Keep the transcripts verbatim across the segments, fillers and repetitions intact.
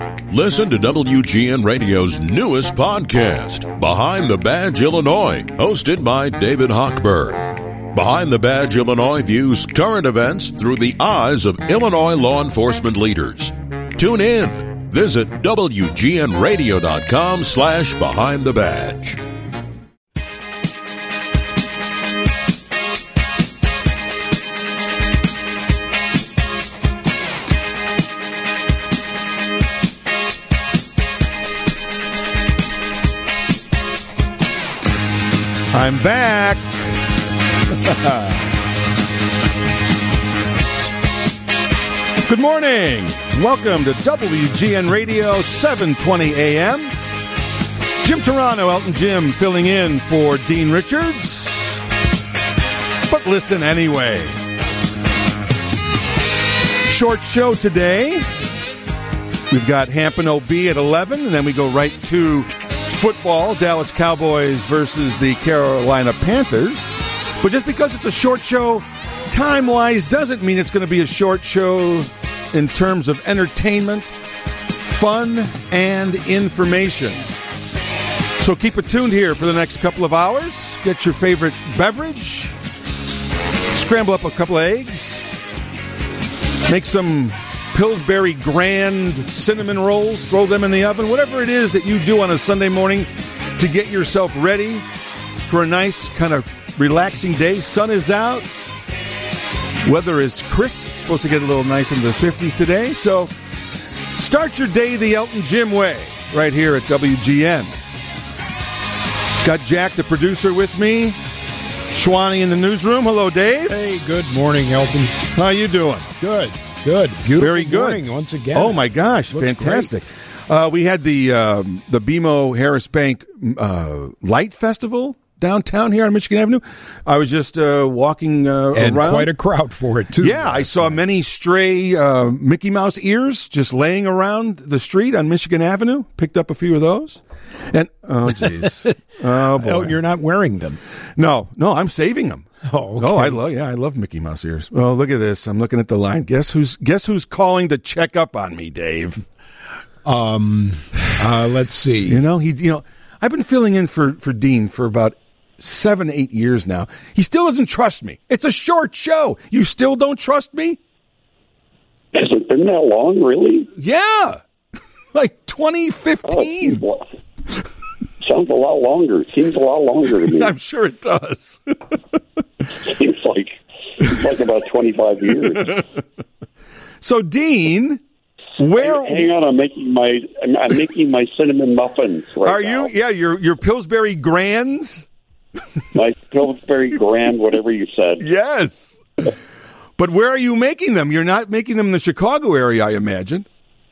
Listen to W G N Radio's newest podcast, Behind the Badge Illinois, hosted by David Hochberg. Behind the Badge Illinois views current events through the eyes of Illinois law enforcement leaders. Tune in. Visit W G N radio dot com slash Behind the Badge. I'm back. Good morning. Welcome to W G N Radio, seven twenty A M. Jim Turano, Elton Jim, filling in for Dean Richards. But listen anyway. Short show today. We've got Hampton O B at eleven, and then we go right to football, Dallas Cowboys versus the Carolina Panthers. But just because it's a short show, time-wise, doesn't mean it's going to be a short show in terms of entertainment, fun, and information. So keep it tuned here for the next couple of hours. Get your favorite beverage, scramble up a couple of eggs, make some Pillsbury Grand cinnamon rolls, throw them in the oven, whatever it is that you do on a Sunday morning to get yourself ready for a nice kind of relaxing day. Sun is out. Weather is crisp. Supposed to get a little nice into the fifties today. So start your day the Elton Jim way right here at W G N. Got Jack, the producer, with me. Schwani in the newsroom. Hello, Dave. Hey, good morning, Elton. How you doing? Good. Good. Beautiful Very good. morning once again. Oh, my gosh. Looks Fantastic. Uh, we had the um, the B M O Harris Bank uh, Light Festival downtown here on Michigan Avenue. I was just uh, walking uh, and around. quite a crowd for it, too. Yeah, I saw many stray uh, Mickey Mouse ears just laying around the street on Michigan Avenue. Picked up a few of those. And, oh, jeez. Oh, boy. Oh, you're not wearing them. No, no, I'm saving them. Oh, okay. Oh, I love, yeah, I love Mickey Mouse ears. Well, look at this. I'm looking at the line. Guess who's, guess who's calling to check up on me, Dave? Um, uh, let's see. You know, he, you know, I've been filling in for, for Dean for about seven, eight years now. He still doesn't trust me. It's a short show. You still don't trust me? Has it been that long, really? Yeah. Like twenty fifteen. Oh, sounds a lot longer. Seems a lot longer to me. I'm sure it does. Seems like it's like about twenty-five years. So, Dean, where? Hang on, I'm making my I'm, I'm making my cinnamon muffins. Right Are now. you? Yeah, your your Pillsbury Grands. My Pillsbury Grand, whatever you said. Yes. But where are you making them? You're not making them in the Chicago area, I imagine.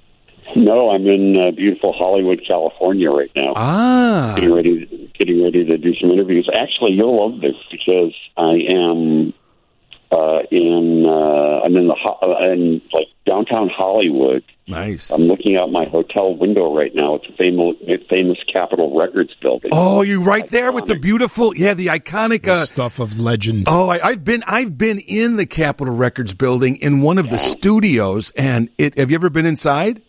No, I'm in uh, beautiful Hollywood, California right now. Ah. Getting ready, getting ready to do some interviews. Actually, you'll love this because I am uh, in uh, I'm in the uh, in like downtown Hollywood. Nice. I'm looking out my hotel window right now. It's a famous famous Capitol Records building. Oh, you're right there Iconic. with the beautiful, yeah, the iconic The uh, stuff of legend. Oh, I, I've been I've been in the Capitol Records building in one of yeah. the studios, and it. Have you ever been inside?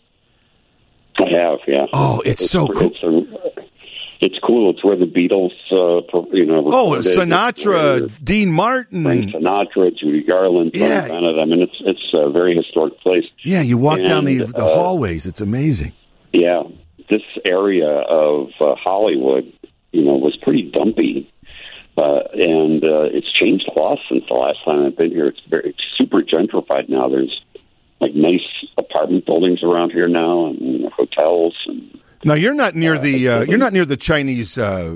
I have, yeah. Oh, it's, it's so cool. It's, a, it's cool. It's where the Beatles, uh, you know, oh, Sinatra, Dean Martin, Frank Sinatra, Judy Garland, yeah. Bennett. I mean, it's it's a very historic place. Yeah, you walk and, down the the uh, hallways. It's amazing. Yeah, this area of uh, Hollywood, you know, was pretty dumpy, uh, and uh, it's changed a lot since the last time I've been here. It's very it's super gentrified now. There's like nice apartment buildings around here now, and hotels. And now you're not near uh, the uh, you're not near the Chinese, uh,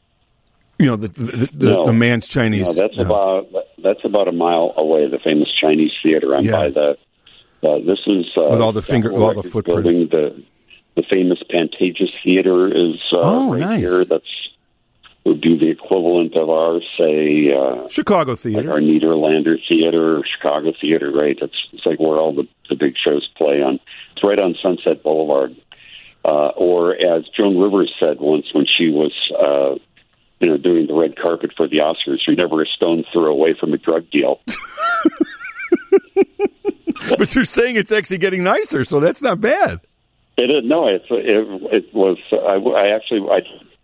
you know, the the, the, no. the man's Chinese. No, that's no. about that's about a mile away. The famous Chinese theater. I'm yeah. by the. Uh, this is uh, with all the finger, with all the footprints. Building, the the famous Pantages Theater is uh, oh, right nice. here. That's would be the equivalent of our, say, uh, Chicago theater, like our Nederlander Theater, or Chicago Theater. Right, it's it's like where all the, the big shows play on. It's right on Sunset Boulevard. Uh, or as Joan Rivers said once when she was, uh, you know, doing the red carpet for the Oscars, "You're never a stone throw away from a drug deal." But you're saying it's actually getting nicer, so that's not bad. It no, it it, it was. I, I actually I,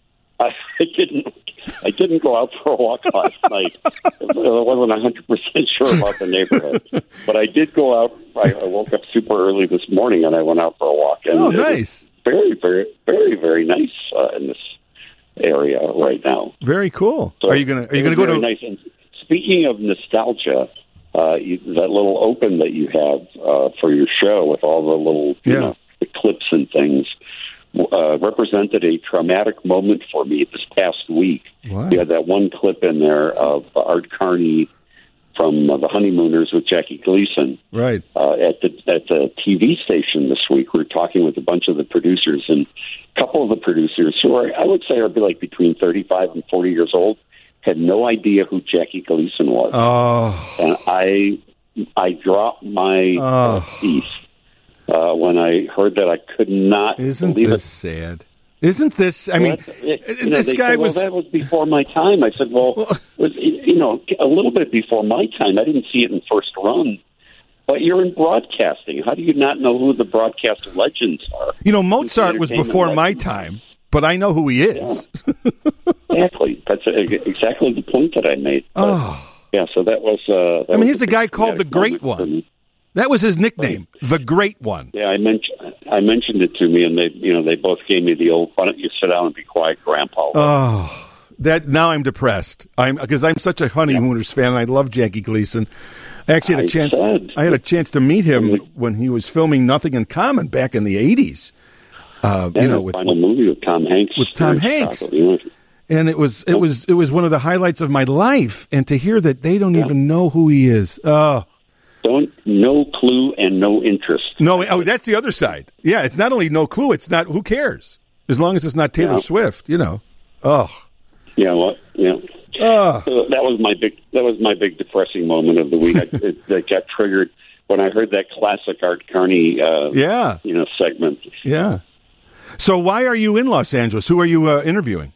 I didn't I didn't go out for a walk last night. I wasn't a hundred percent sure about the neighborhood, but I did go out. I, I woke up super early this morning and I went out for a walk. And oh, it nice! was very, very, very, very nice uh, in this area right now. Very cool. So are you gonna Are you gonna go to? Nice. And speaking of nostalgia, uh, you, that little open that you have uh, for your show with all the little you Yeah. know, the clips and things uh, represented a traumatic moment for me this past week. Wow. You had that one clip in there of Art Carney from uh, The Honeymooners with Jackie Gleason. Right. Uh, at the at the T V station this week, we were talking with a bunch of the producers, and a couple of the producers who are, I would say, are like between thirty-five and forty years old, had no idea who Jackie Gleason was. Oh. And I I dropped my Oh. uh, piece uh, when I heard that. I could not Isn't believe this it. sad? Isn't this? I mean, Well, it- you know, this they guy said, well, was. that was before my time. I said, well, it was, you know, a little bit before my time. I didn't see it in first run. But you're in broadcasting. How do you not know who the broadcast legends are? You know, Mozart was Entertainment before my legends. time, but I know who he is. Exactly. That's exactly the point that I made. But, Oh. yeah. So that was. Uh, that I mean, was here's a guy called the traumatic Great moment for One. me. That was his nickname, the Great One. Yeah, I mentioned I mentioned it to me, and they, you know, they both gave me the old. Why don't you sit down and be quiet, Grandpa? Oh, that now I'm depressed. I'm because I'm such a Honeymooners fan, and I love Jackie Gleason. I actually had a I chance. said. I had a chance to meet him when he was filming Nothing in Common back in the eighties. Uh, Yeah, you know, the with final movie with Tom Hanks. with Tom here in Hanks. Chicago. You know, and it was it was it was one of the highlights of my life. And to hear that they don't Yeah. even know who he is. Oh. Don't no clue and no interest. No, oh, that's the other side. Yeah, it's not only no clue, it's not, who cares? As long as it's not Taylor Yeah. Swift, you know. Oh. Yeah, well, yeah. Oh. So that was my big. That was my big depressing moment of the week. I, it, that got triggered when I heard that classic Art Carney, uh, Yeah. you know, segment. Yeah. So why are you in Los Angeles? Who are you uh, interviewing?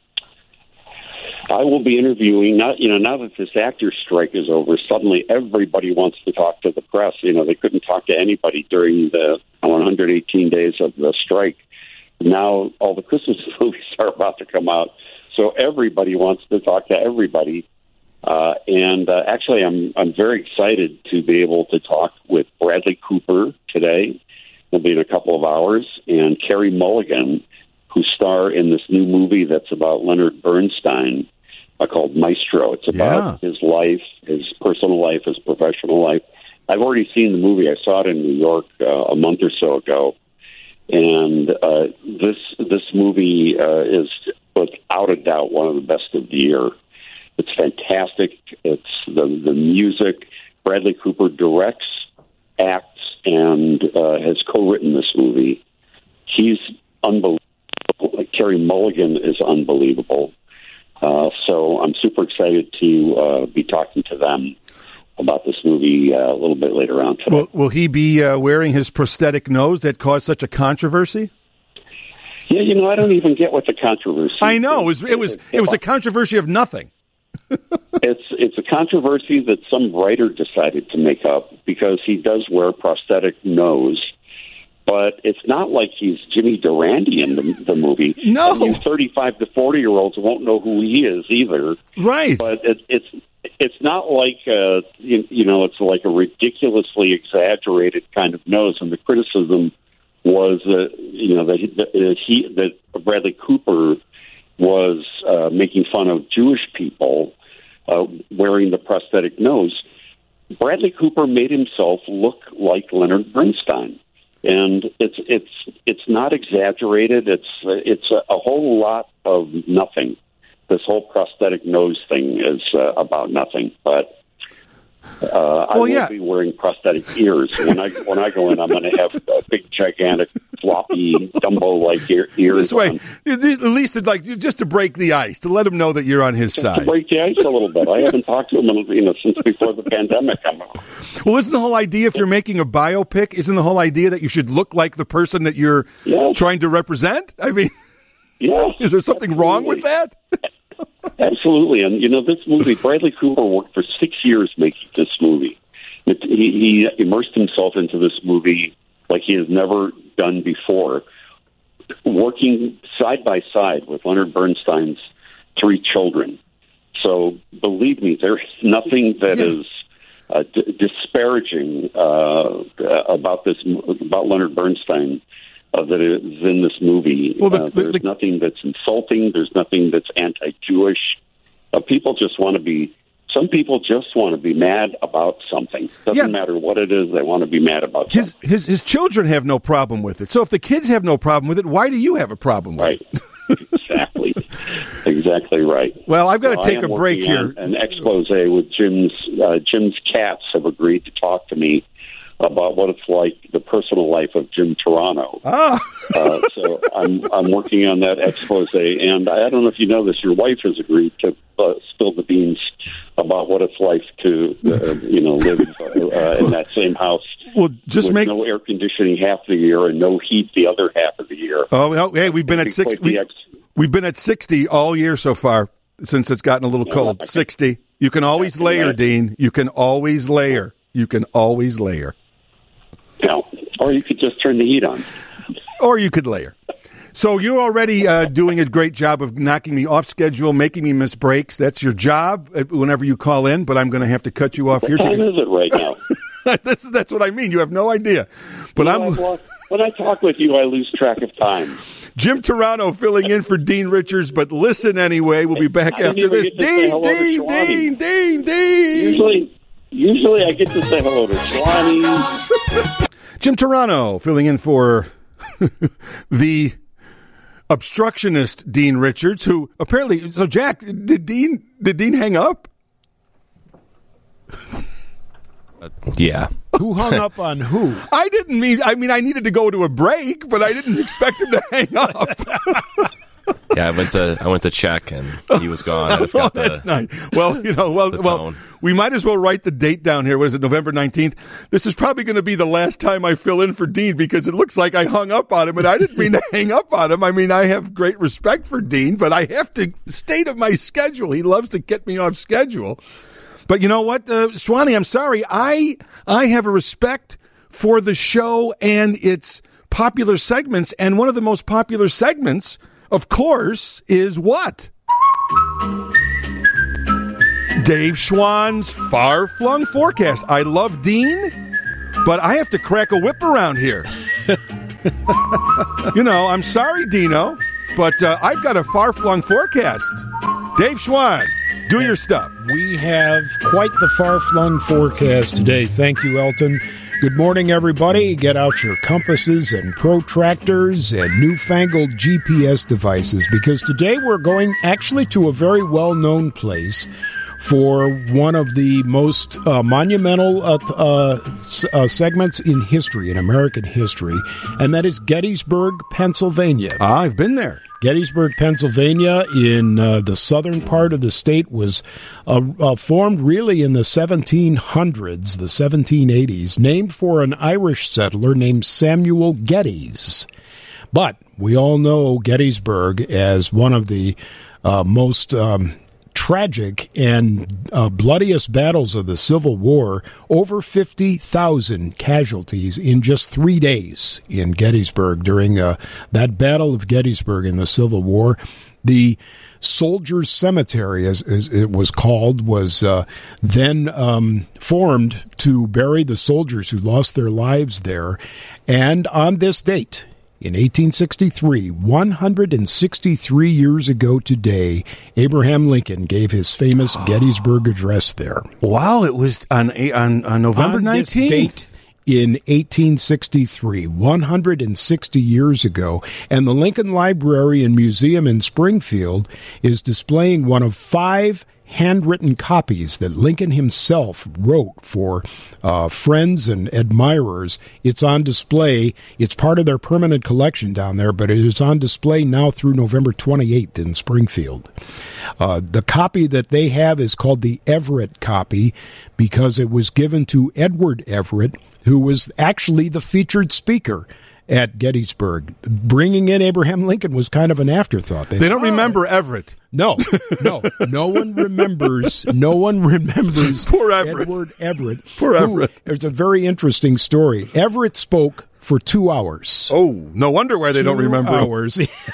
I will be interviewing. Not, you know, now that this actor strike is over, suddenly everybody wants to talk to the press. You know, they couldn't talk to anybody during the one hundred eighteen days of the strike. Now all the Christmas movies are about to come out, so everybody wants to talk to everybody. Uh, and uh, actually, I'm I'm very excited to be able to talk with Bradley Cooper today. It'll be in a couple of hours, and Carey Mulligan, who star in this new movie that's about Leonard Bernstein, uh, called Maestro. It's about Yeah. his life, his personal life, his professional life. I've already seen the movie. I saw it in New York uh, a month or so ago, and uh, this this movie uh, is without a doubt one of the best of the year. It's fantastic. It's the the music. Bradley Cooper directs, acts, and uh, has co-written this movie. He's unbelievable. Carey Mulligan is unbelievable. Uh, so I'm super excited to uh, be talking to them about this movie uh, a little bit later on today. Will, will he be uh, wearing his prosthetic nose that caused such a controversy? Yeah, you know, I don't even get what the controversy. I know. It was it was, it was a controversy of nothing. It's it's a controversy that some writer decided to make up because he does wear a prosthetic nose, but it's not like he's Jimmy Durante in the, the movie. No. And you thirty-five to forty year olds won't know who he is either. Right. But it, it's it's not like uh, you, you know it's like a ridiculously exaggerated kind of nose, and the criticism was uh, you know that he, that he that Bradley Cooper was uh, making fun of Jewish people uh, wearing the prosthetic nose. Bradley Cooper made himself look like Leonard Bernstein, and it's it's it's not exaggerated. It's it's a, a whole lot of nothing. This whole prosthetic nose thing is uh, about nothing, but. Uh, I Well, will yeah. be wearing prosthetic ears when I when I go in. I'm going to have uh, big, gigantic, floppy, Dumbo-like ear, ears. This way, on. at least to, like just to break the ice, to let him know that you're on his To side. break the ice a little bit. I haven't talked to him, in, you know, since before the pandemic. I'm, Well, isn't the whole idea, if you're making a biopic, isn't the whole idea that you should look like the person that you're Yeah. trying to represent? I mean, yeah, is there something wrong with that? absolutely. And you know, this movie, Bradley Cooper worked for six years making this movie. It, he, he immersed himself into this movie like he has never done before. working side by side with Leonard Bernstein's three children. So believe me, there's nothing that yeah. is uh, d- disparaging uh, about this about Leonard Bernstein uh, that is in this movie. Well, the, uh, the, there's the, nothing that's insulting. There's nothing that's anti-Jewish. Uh, people just want to be. Some people just want to be mad about something. Doesn't yeah. matter what it is. They want to be mad about his, something. His his children have no problem with it. So if the kids have no problem with it, why do you have a problem with right. it? Exactly. Exactly right. Well, I've got to so take a break here. An expose with Jim's uh, Jim's cats have agreed to talk to me about what it's like, the personal life of Jim Turano. Ah. uh, so I'm I'm working on that expose, and I don't know if you know this. Your wife has agreed to uh, spill the beans about what it's like to uh, you know live uh, in that same house. Well, just with make no air conditioning half the year and no heat the other half of the year. Oh, well, hey, we've been at six. We, ex- we've been at sixty all year so far since it's gotten a little cold. Can, sixty. You can always can layer, imagine. Dean. You can always layer. You can always layer. No, or you could just turn the heat on. Or you could layer. So you're already uh, doing a great job of knocking me off schedule, making me miss breaks. That's your job whenever you call in, but I'm going to have to cut you off what here. What time to... is it right now? this is, that's what I mean. You have no idea. But you I'm. Know, when I talk with you, I lose track of time. Jim Turano filling in for Dean Richards, but listen anyway. We'll be back I after this. Dean, Dean, Dean, Dean, Dean. Usually, usually I get to say hello to Swanee. Jim Turano filling in for the obstructionist Dean Richards, who apparently. So, Jack, did Dean did Dean hang up? Uh, yeah. Who hung up on who? I didn't mean. I mean, I needed to go to a break, but I didn't expect him to hang up. Yeah, I went to I went to check and he was gone. I just got oh, the, that's nice. Well, you know, well, well, we might as well write the date down here. What is it, November nineteenth? This is probably going to be the last time I fill in for Dean because it looks like I hung up on him, and I didn't mean to hang up on him. I mean, I have great respect for Dean, but I have to stay to my schedule. He loves to get me off schedule. But you know what, uh, Swanee, I'm sorry. I I have a respect for the show and its popular segments, and one of the most popular segments, of course, is what? Dave Schwann's Far-Flung Forecast. I love Dean, but I have to crack a whip around here. You know, I'm sorry, Dino, but uh, I've got a far-flung forecast. Dave Schwann, do your stuff. We have quite the far-flung forecast today. Thank you, Elton. Good morning, everybody. Get out your compasses and protractors and newfangled G P S devices, because today we're going actually to a very well-known place for one of the most uh, monumental uh, uh, uh, segments in history, in American history, and that is Gettysburg, Pennsylvania. Ah, I've been there. Gettysburg, Pennsylvania, in uh, the southern part of the state, was uh, uh, formed really in the seventeen hundreds, the seventeen eighties, named for an Irish settler named Samuel Geddes. But we all know Gettysburg as one of the uh, most um, tragic and uh, bloodiest battles of the Civil War. Over fifty thousand casualties in just three days in Gettysburg during uh, that Battle of Gettysburg in the Civil War. The Soldiers' Cemetery, as, as it was called, was uh, then um, formed to bury the soldiers who lost their lives there. And on this date, in eighteen sixty-three, one hundred sixty-three years ago today, Abraham Lincoln gave his famous Gettysburg Address there. Wow, it was on on, on November nineteenth. Date in eighteen sixty-three, one hundred sixty years ago. And the Lincoln Library and Museum in Springfield is displaying one of five handwritten copies that Lincoln himself wrote for uh, friends and admirers. It's on display. It's part of their permanent collection down there, but it is on display now through November twenty-eighth in Springfield. Uh, the copy that they have is called the Everett copy because it was given to Edward Everett, who was actually the featured speaker at Gettysburg. Bringing in Abraham Lincoln was kind of an afterthought. They, they don't oh. remember Everett. No, no, no one remembers. No one remembers. Poor Everett. Edward Everett. Poor Everett. There's a very interesting story. Everett spoke for two hours. Oh, no wonder why they two don't remember hours.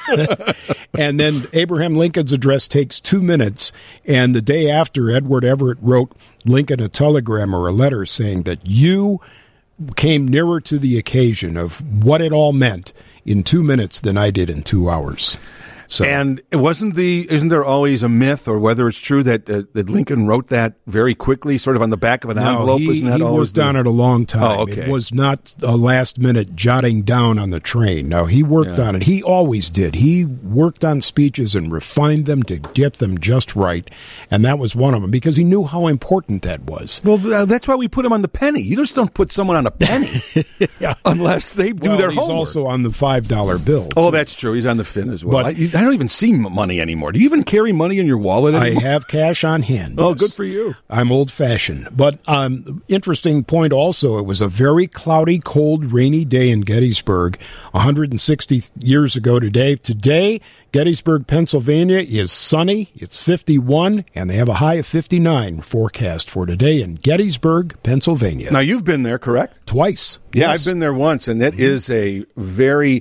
And then Abraham Lincoln's address takes two minutes. And the day after, Edward Everett wrote Lincoln a telegram or a letter saying that you came nearer to the occasion of what it all meant in two minutes than I did in two hours. So. And it wasn't the isn't there always a myth, or whether it's true that uh, that Lincoln wrote that very quickly, sort of on the back of an no, envelope? He, Isn't that he always worked the... on it a long time. Oh, okay. It was not a last minute jotting down on the train. No, he worked yeah. on it. He always did. He worked on speeches and refined them to get them just right, and that was one of them because he knew how important that was. Well, uh, that's why we put him on the penny. You just don't put someone on a penny yeah. unless they do well, their he's homework. also on the five dollar bill. Oh, too. that's true. He's on the fin as well. But, I, I don't even see money anymore. Do you even carry money in your wallet anymore? I have cash on hand. Oh, yes. good for you. I'm old-fashioned. But um, interesting point also, it was a very cloudy, cold, rainy day in Gettysburg one hundred sixty years ago today. Today, Gettysburg, Pennsylvania is sunny. It's fifty-one, and they have a high of fifty-nine forecast for today in Gettysburg, Pennsylvania. Now, you've been there, correct? Twice. Yeah, yes. I've been there once, and it mm-hmm. is a very...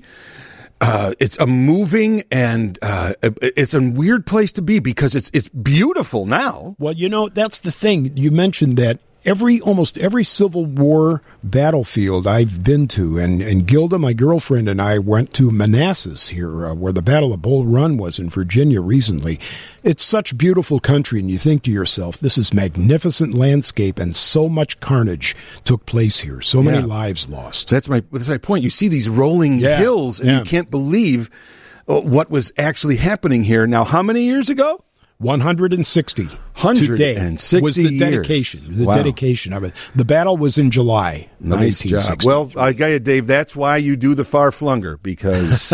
Uh, it's a moving and uh, it's a weird place to be because it's it's beautiful now. Well, you know, that's the thing. You mentioned that every almost every Civil War battlefield I've been to, and, and Gilda, my girlfriend, and I went to Manassas here, uh, where the Battle of Bull Run was in Virginia recently. It's such beautiful country, and you think to yourself, this is magnificent landscape, and so much carnage took place here. So many yeah. lives lost. That's my that's my point. You see these rolling yeah. hills, and yeah. you can't believe what was actually happening here. Now, how many years ago? one hundred sixty. one hundred sixty was the dedication. Years. The Wow. dedication of it. The battle was in July. Nice job. Well, I got you, Dave. That's why you do the far flunger, because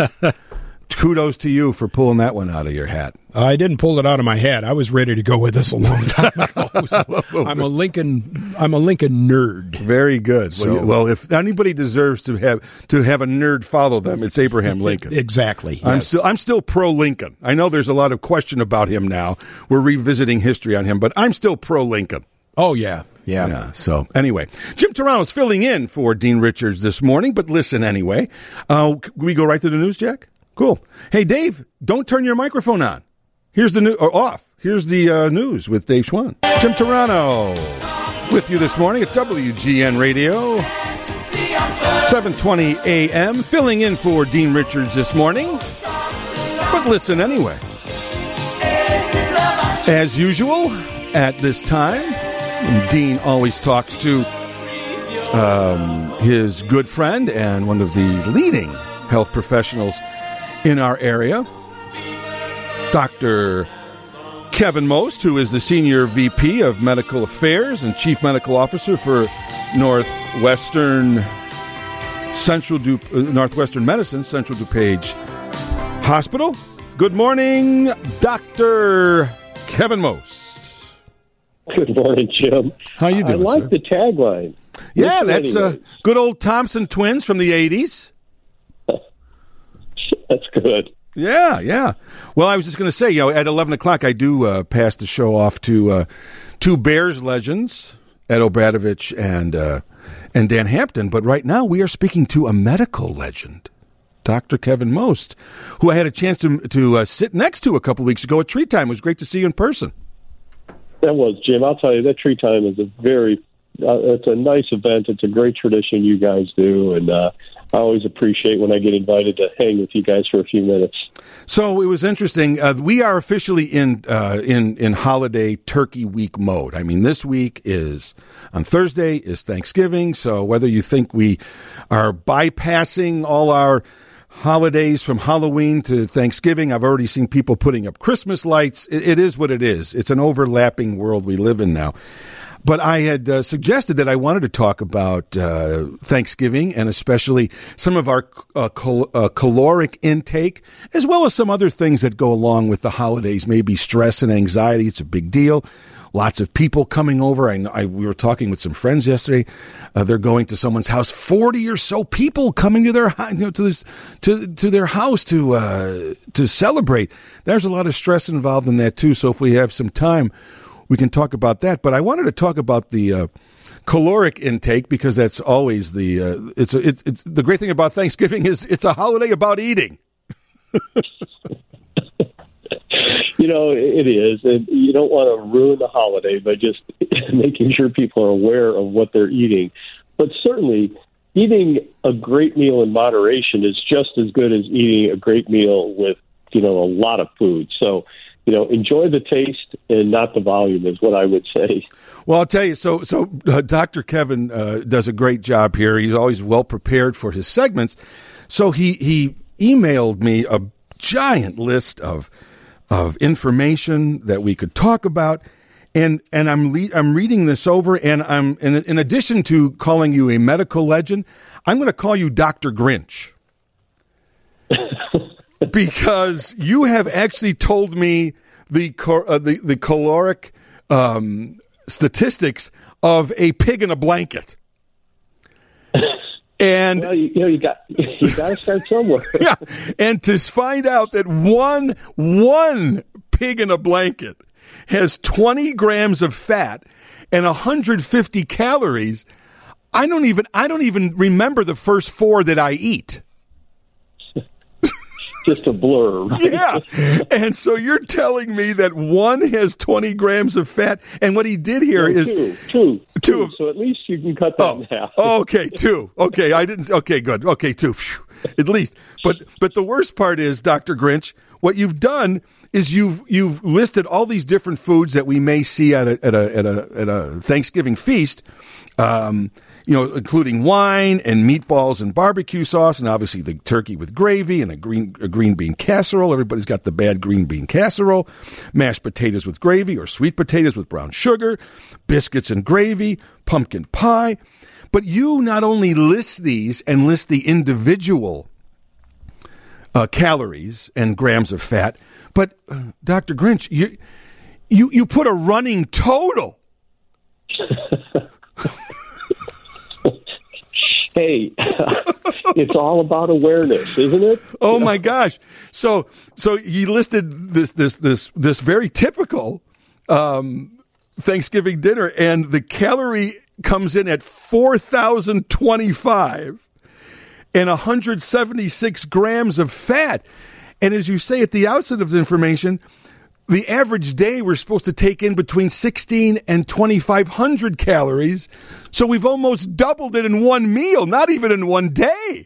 kudos to you for pulling that one out of your hat. I didn't pull it out of my hat. I was ready to go with this a long time ago. So I'm a Lincoln. I'm a Lincoln nerd. Very good. So, well, well, if anybody deserves to have to have a nerd follow them, it's Abraham Lincoln. Exactly. I'm yes. still I'm still pro Lincoln. I know there's a lot of question about him now. We're revisiting history on him, but I'm still pro Lincoln. Oh yeah. Yeah. yeah. So anyway, Jim Turano's filling in for Dean Richards this morning. But listen anyway. Uh, we go right to the news, Jack. Cool. Hey, Dave, don't turn your microphone on. Here's the new or off. Here's the uh, news with Dave Schwann. Jim Turano with you this morning at W G N Radio, seven twenty a.m. Filling in for Dean Richards this morning. But listen anyway. As usual, at this time, Dean always talks to um, his good friend and one of the leading health professionals in our area, Doctor Kevin Most, who is the Senior V P of Medical Affairs and Chief Medical Officer for Northwestern Central du- uh, Northwestern Medicine, Central DuPage Hospital. Good morning, Doctor Kevin Most. Good morning, Jim. How you doing, I like sir? the tagline. Yeah, Listen that's uh, anyway. good old Thompson twins from the eighties. That's good. Yeah, yeah. Well, I was just going to say, you know, at eleven o'clock, I do uh, pass the show off to uh, two Bears legends, Ed Obradovich and uh, and Dan Hampton. But right now, we are speaking to a medical legend, Doctor Kevin Most, who I had a chance to to uh, sit next to a couple weeks ago at Tree Time. It was great to see you in person. That was, Jim. I'll tell you, that Tree Time is a very, uh, it's a nice event. It's a great tradition you guys do, and uh, I always appreciate when I get invited to hang with you guys for a few minutes. So it was interesting. Uh, we are officially in uh, in in holiday turkey week mode. I mean, this week is on Thursday is Thanksgiving. So whether you think we are bypassing all our holidays from Halloween to Thanksgiving, I've already seen people putting up Christmas lights. It, it is what it is. It's an overlapping world we live in now. But I had uh, suggested that I wanted to talk about uh, Thanksgiving and especially some of our uh, cal- uh, caloric intake, as well as some other things that go along with the holidays, maybe stress and anxiety. It's a big deal. Lots of people coming over. I, I we were talking with some friends yesterday. Uh, they're going to someone's house. Forty or so people coming to their you know, to this to to their house to uh, to celebrate. There's a lot of stress involved in that too. So if we have some time, we can talk about that. But I wanted to talk about the uh, caloric intake because that's always the uh, it's, a, it's it's the great thing about Thanksgiving is it's a holiday about eating. You know, it is. And you don't want to ruin the holiday by just making sure people are aware of what they're eating. But certainly, eating a great meal in moderation is just as good as eating a great meal with, you know, a lot of food. So, you know, enjoy the taste and not the volume is what I would say. Well, I'll tell you, so so uh, Doctor Kevin uh, does a great job here. He's always well prepared for his segments. So he, he emailed me a giant list of of information that we could talk about, and and I'm le- I'm reading this over, and I'm in, in addition to calling you a medical legend, I'm going to call you Doctor Grinch because you have actually told me the cal- uh, the the caloric um, statistics of a pig in a blanket. And well, you, you know, you got you got to start somewhere. Yeah, and to find out that one one pig in a blanket has twenty grams of fat and one hundred fifty calories, I don't even I don't even remember the first four that I eat. Just a blur. Right? Yeah. And so you're telling me that one has twenty grams of fat, and what he did here no, is two, two, two. two. So at least you can cut that oh, in half. Okay, two. Okay, I didn't. Okay, good. Okay, two. At least. But but the worst part is, Doctor Grinch, what you've done is you've you've listed all these different foods that we may see at a at a at a, at a Thanksgiving feast. Um, you know, including wine and meatballs and barbecue sauce, and obviously the turkey with gravy and a green a green bean casserole. Everybody's got the bad green bean casserole, mashed potatoes with gravy or sweet potatoes with brown sugar, biscuits and gravy, pumpkin pie. But you not only list these and list the individual uh, calories and grams of fat, but uh, Doctor Grinch, you you you put a running total. Hey, it's all about awareness, isn't it? Oh my gosh! So, so you listed this this this this very typical um, Thanksgiving dinner, and the calorie comes in at four thousand twenty-five, and one hundred seventy-six grams of fat. And as you say at the outset of the information, the average day we're supposed to take in between sixteen and twenty-five hundred calories. So we've almost doubled it in one meal, not even in one day.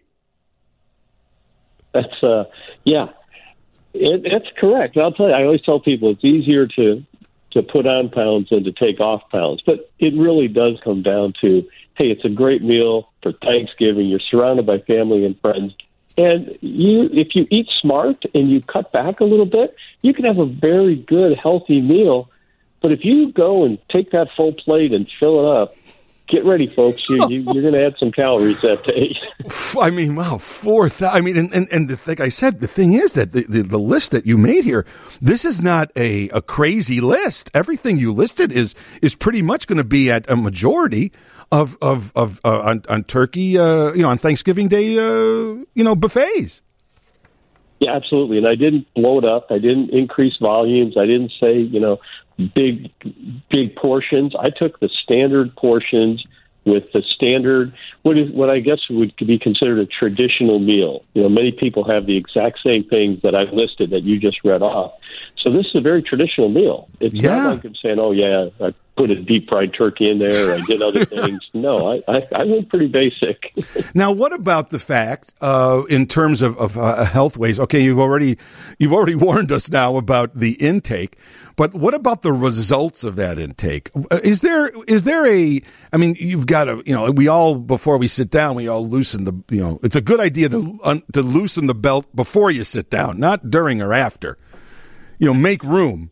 That's, uh, yeah, it, that's correct. I'll tell you, I always tell people it's easier to, to put on pounds than to take off pounds. But it really does come down to, hey, it's a great meal for Thanksgiving. You're surrounded by family and friends. And you, if you eat smart and you cut back a little bit, you can have a very good, healthy meal. But if you go and take that full plate and fill it up, get ready, folks. You, you, you're going to add some calories that day. I mean, wow, four thousand. I mean, and, and, and the, like I said, the thing is that the, the, the list that you made here, this is not a, a crazy list. Everything you listed is is pretty much going to be at a majority of of of uh, on, on turkey, uh, you know, on Thanksgiving Day, uh, you know, buffets. Yeah, absolutely. And I didn't blow it up. I didn't increase volumes. I didn't say, you know, big, big portions. I took the standard portions with the standard, what is what I guess would be considered a traditional meal. You know, many people have the exact same things that I listed that you just read off. So this is a very traditional meal. It's yeah. not like I'm saying, oh, yeah, I put a deep fried turkey in there, or I did other things. No, I, I, I went pretty basic. Now, what about the fact, uh, in terms of, of uh, health ways? Okay, you've already you've already warned us now about the intake, but what about the results of that intake? Is there is there a? I mean, you've got to, you know, we all before we sit down, we all loosen the, you know, it's a good idea to un, to loosen the belt before you sit down, not during or after. You know, make room.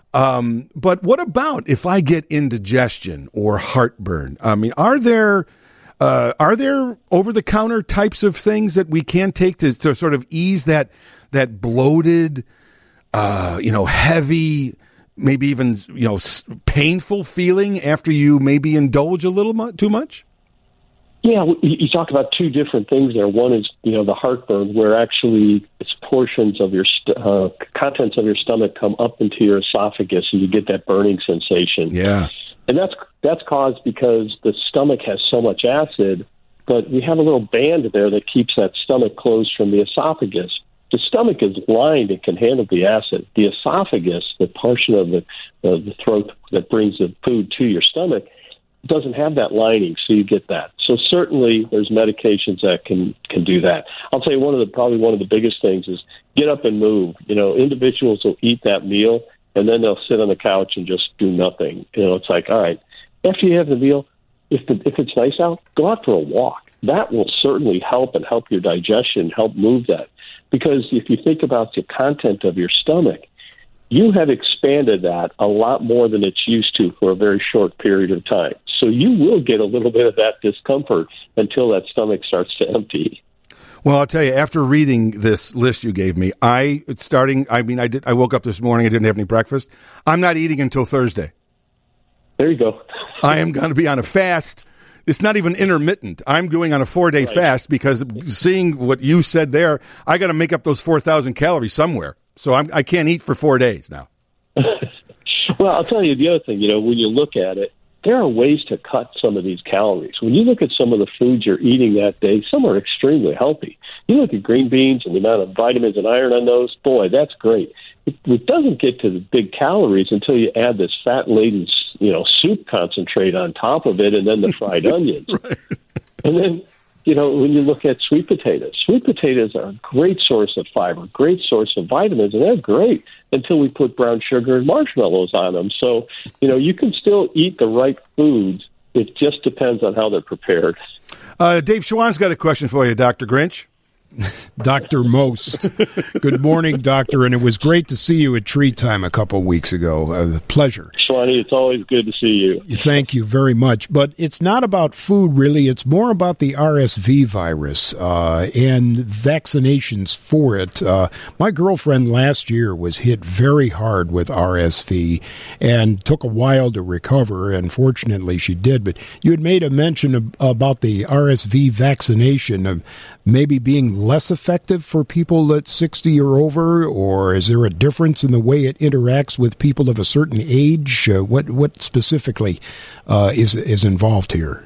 Um, but what about if I get indigestion or heartburn? I mean, are there uh, are there over the counter types of things that we can take to, to sort of ease that that bloated, uh, you know, heavy, maybe even you know painful feeling after you maybe indulge a little mu- too much? Yeah, you talk about two different things there. One is, you know, the heartburn, where actually it's portions of your st- uh, contents of your stomach come up into your esophagus, and you get that burning sensation. Yeah, and that's that's caused because the stomach has so much acid, but we have a little band there that keeps that stomach closed from the esophagus. The stomach is lined and can handle the acid. The esophagus, the portion of the uh, the throat that brings the food to your stomach, doesn't have that lining, so you get that. So certainly there's medications that can, can do that. I'll tell you one of the probably one of the biggest things is get up and move. You know, individuals will eat that meal and then they'll sit on the couch and just do nothing. You know, it's like, all right, after you have the meal, if the, if it's nice out, go out for a walk. That will certainly help and help your digestion, help move that. Because if you think about the content of your stomach, you have expanded that a lot more than it's used to for a very short period of time. So you will get a little bit of that discomfort until that stomach starts to empty. Well, I'll tell you, after reading this list you gave me, I it's starting. I mean, I did. I woke up this morning. I didn't have any breakfast. I'm not eating until Thursday. There you go. I am going to be on a fast. It's not even intermittent. I'm going on a four day right. fast because seeing what you said there, I got to make up those four thousand calories somewhere. So I'm, I can't eat for four days now. Well, I'll tell you the other thing. You know, when you look at it, there are ways to cut some of these calories. When you look at some of the foods you're eating that day, some are extremely healthy. You look at green beans and the amount of vitamins and iron on those, boy, that's great. It, it doesn't get to the big calories until you add this fat-laden, you know, soup concentrate on top of it and then the fried onions. Right. And then, you know, when you look at sweet potatoes, sweet potatoes are a great source of fiber, great source of vitamins, and they're great until we put brown sugar and marshmallows on them. So, you know, you can still eat the right foods. It just depends on how they're prepared. Uh, Dave Schwann's got a question for you, Doctor Grinch. Doctor Most. Good morning, Doctor, and it was great to see you at Tree Time a couple weeks ago. A pleasure. Schwanny, it's always good to see you. Thank you very much. But it's not about food, really. It's more about the R S V virus uh, and vaccinations for it. Uh, my girlfriend last year was hit very hard with R S V and took a while to recover, and fortunately she did. But you had made a mention of, about the R S V vaccination of maybe being less effective for people that's sixty or over, or is there a difference in the way it interacts with people of a certain age? Uh, what what specifically uh, is is involved here?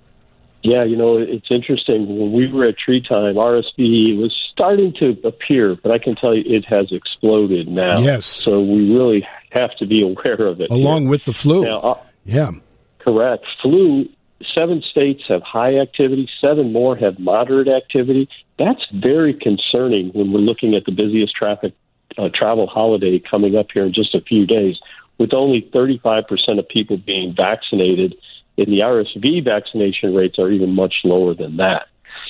Yeah, you know, it's interesting. When we were at Tree Time, R S V was starting to appear, but I can tell you it has exploded now. Yes. So we really have to be aware of it. Along here. With the flu. Now, uh, yeah. Correct. Flu, seven states have high activity, seven more have moderate activity. That's very concerning when we're looking at the busiest traffic uh, travel holiday coming up here in just a few days, with only thirty-five percent of people being vaccinated, and the R S V vaccination rates are even much lower than that.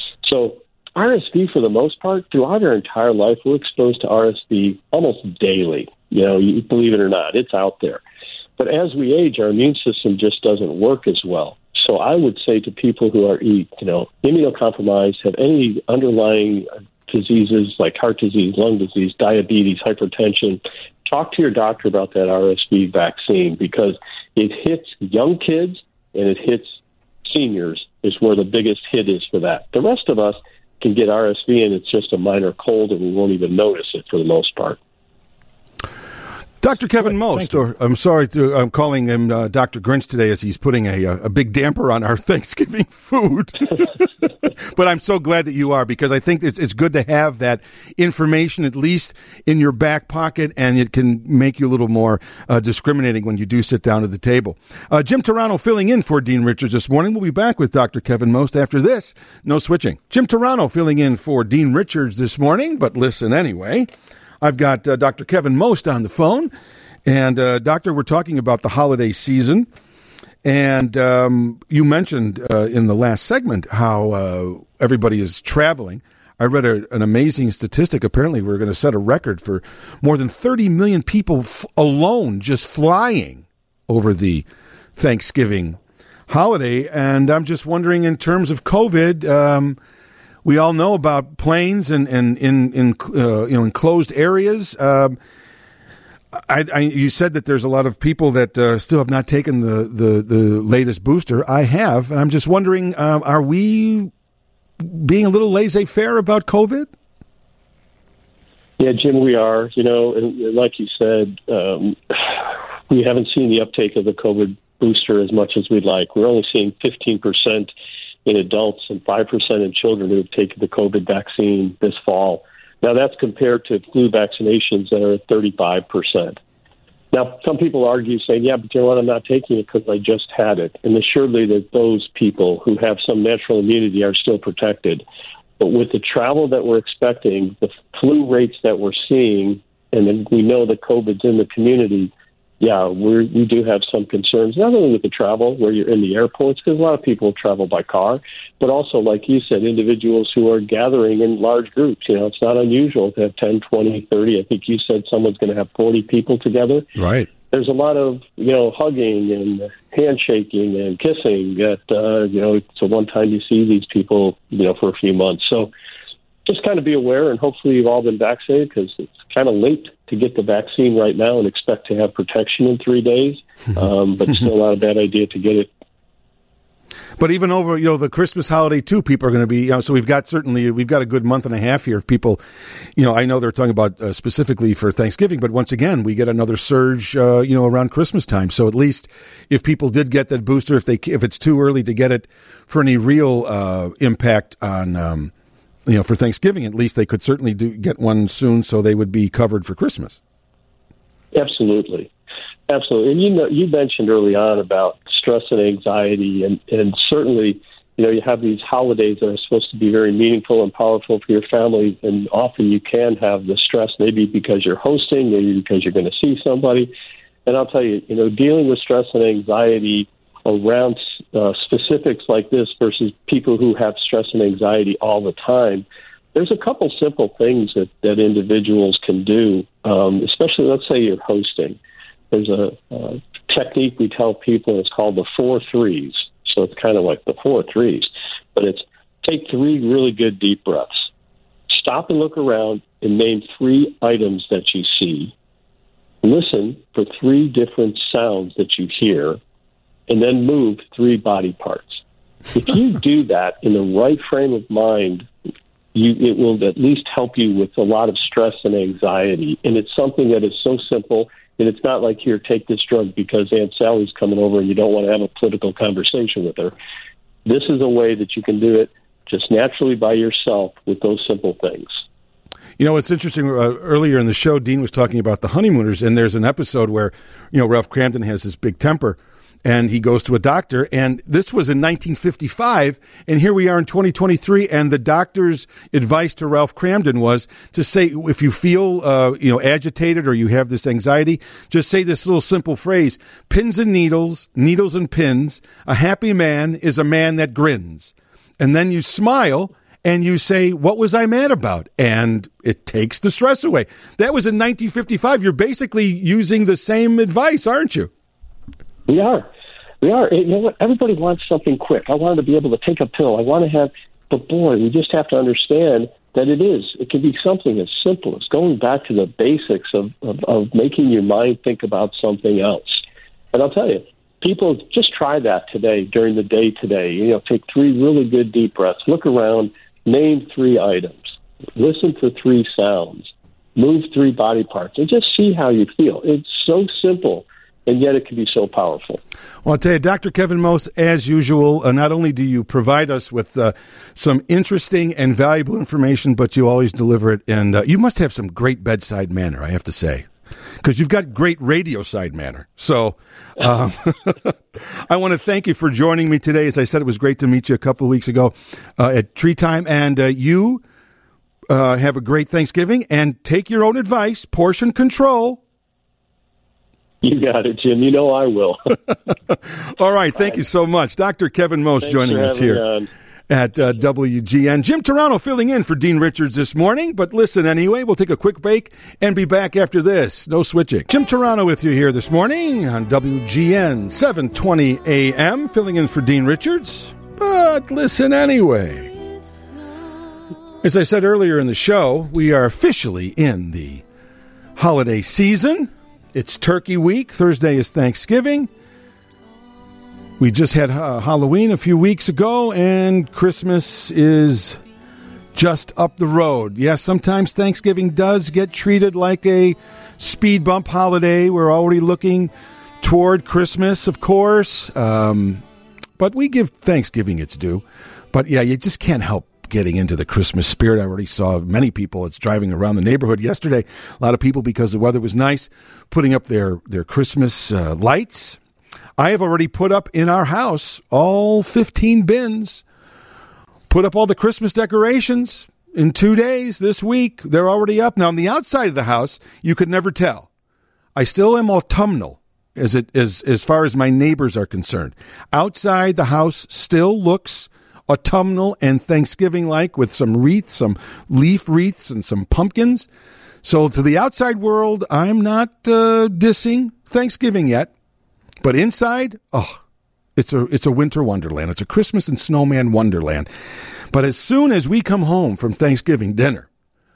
So R S V, for the most part, throughout our entire life, we're exposed to R S V almost daily. You know, you believe it or not, it's out there. But as we age, our immune system just doesn't work as well. So I would say to people who are, you know, immunocompromised, have any underlying diseases like heart disease, lung disease, diabetes, hypertension, talk to your doctor about that R S V vaccine, because it hits young kids and it hits seniors is where the biggest hit is for that. The rest of us can get R S V and it's just a minor cold and we won't even notice it for the most part. Doctor Kevin Most, or I'm sorry, to, I'm calling him uh, Doctor Grinch today as he's putting a, a big damper on our Thanksgiving food. But I'm so glad that you are, because I think it's, it's good to have that information at least in your back pocket, and it can make you a little more uh, discriminating when you do sit down at the table. Uh, Jim Turano filling in for Dean Richards this morning. We'll be back with Doctor Kevin Most after this. No switching. Jim Turano filling in for Dean Richards this morning, but listen anyway. I've got uh, Doctor Kevin Most on the phone. And, uh, Doctor, we're talking about the holiday season. And um, you mentioned uh, in the last segment how uh, everybody is traveling. I read a, an amazing statistic. Apparently, we're going to set a record for more than thirty million people f- alone just flying over the Thanksgiving holiday. And I'm just wondering, in terms of COVID, um, we all know about planes and, and in, in uh, you know, enclosed areas. Um, I, I, you said that there's a lot of people that uh, still have not taken the, the, the latest booster. I have, and I'm just wondering, uh, are we being a little laissez-faire about COVID? Yeah, Jim, we are. You know, and like you said, um, we haven't seen the uptake of the COVID booster as much as we'd like. We're only seeing fifteen percent in adults and five percent in children who have taken the COVID vaccine this fall. Now, that's compared to flu vaccinations that are at thirty-five percent. Now, some people argue saying, yeah, but you know what, I'm not taking it because I just had it. And assuredly that those people who have some natural immunity are still protected. But with the travel that we're expecting, the flu rates that we're seeing, and then we know that COVID's in the community, yeah, we're, we do have some concerns, not only with the travel where you're in the airports, because a lot of people travel by car, but also, like you said, individuals who are gathering in large groups. You know, it's not unusual to have ten, twenty, thirty. I think you said someone's going to have forty people together. Right. There's a lot of, you know, hugging and handshaking and kissing that, uh, you know, it's the one time you see these people, you know, for a few months. So just kind of be aware, and hopefully you've all been vaccinated, because it's kind of late to get the vaccine right now and expect to have protection in three days. Um, but still not a bad idea to get it. But even over, you know, the Christmas holiday too, people are going to be, you know, so we've got certainly, we've got a good month and a half here of people, you know, I know they're talking about uh, specifically for Thanksgiving, but once again, we get another surge, uh, you know, around Christmas time. So at least if people did get that booster, if they, if it's too early to get it for any real uh, impact on, um, you know, for Thanksgiving, at least they could certainly do get one soon, so they would be covered for Christmas. Absolutely. Absolutely. And you know, you mentioned early on about stress and anxiety, and, and certainly, you know, you have these holidays that are supposed to be very meaningful and powerful for your family, and often you can have the stress, maybe because you're hosting, maybe because you're going to see somebody. And I'll tell you, you know, dealing with stress and anxiety around uh, specifics like this versus people who have stress and anxiety all the time, there's a couple simple things that, that individuals can do, um, especially, let's say you're hosting. There's a, a technique we tell people, it's called the four threes. So it's kind of like the four threes, but it's take three really good deep breaths. Stop and look around and name three items that you see. Listen for three different sounds that you hear, and then move three body parts. If you do that in the right frame of mind, you, it will at least help you with a lot of stress and anxiety. And it's something that is so simple, and it's not like, here, take this drug because Aunt Sally's coming over and you don't want to have a political conversation with her. This is a way that you can do it just naturally by yourself with those simple things. You know, it's interesting. Uh, earlier in the show, Dean was talking about the honeymooners, and there's an episode where, you know, Ralph Kramden has this big temper, and he goes to a doctor, and this was in nineteen fifty-five, and here we are in twenty twenty-three, and the doctor's advice to Ralph Kramden was to say, if you feel, uh, you know, agitated or you have this anxiety, just say this little simple phrase: pins and needles, needles and pins, a happy man is a man that grins. And then you smile, and you say, what was I mad about? And it takes the stress away. That was in nineteen fifty-five. You're basically using the same advice, aren't you? We are. We are. You know what? Everybody wants something quick. I wanted to be able to take a pill. I want to have, but boy, we just have to understand that it is. It can be something as simple as going back to the basics of, of, of making your mind think about something else. And I'll tell you, people, just try that today, during the day today. You know, take three really good deep breaths. Look around. Name three items. Listen for three sounds. Move three body parts. And just see how you feel. It's so simple, and yet it can be so powerful. Well, I'll tell you, Doctor Kevin Most, as usual, uh, not only do you provide us with uh, some interesting and valuable information, but you always deliver it. And uh, you must have some great bedside manner, I have to say, because you've got great radio side manner. So um, I want to thank you for joining me today. As I said, it was great to meet you a couple of weeks ago uh, at Tree Time. And uh, you uh, have a great Thanksgiving, and take your own advice, portion control. You got it, Jim. You know I will. All right. Thank you so much. Doctor Kevin Most Thanks joining us here at uh, W G N. Jim Turano filling in for Dean Richards this morning, but listen anyway. We'll take a quick break and be back after this. No switching. Jim Turano with you here this morning on W G N seven twenty A M, filling in for Dean Richards. But listen anyway. As I said earlier in the show, we are officially in the holiday season. It's Turkey Week. Thursday is Thanksgiving. We just had uh, Halloween a few weeks ago, and Christmas is just up the road. Yes, sometimes Thanksgiving does get treated like a speed bump holiday. We're already looking toward Christmas, of course, um, but we give Thanksgiving its due. But, yeah, you just can't help getting into the Christmas spirit. I already saw many people. It's driving around the neighborhood yesterday. A lot of people, because the weather was nice, putting up their, their Christmas uh, lights. I have already put up in our house all fifteen bins, put up all the Christmas decorations in two days this week. They're already up. Now, on the outside of the house, you could never tell. I still am autumnal as it as, as far as my neighbors are concerned. Outside, the house still looks autumnal and Thanksgiving-like with some wreaths, some leaf wreaths, and some pumpkins. So to the outside world, I'm not uh, dissing Thanksgiving yet. But inside, oh, it's a it's a winter wonderland. It's a Christmas and snowman wonderland. But as soon as we come home from Thanksgiving dinner,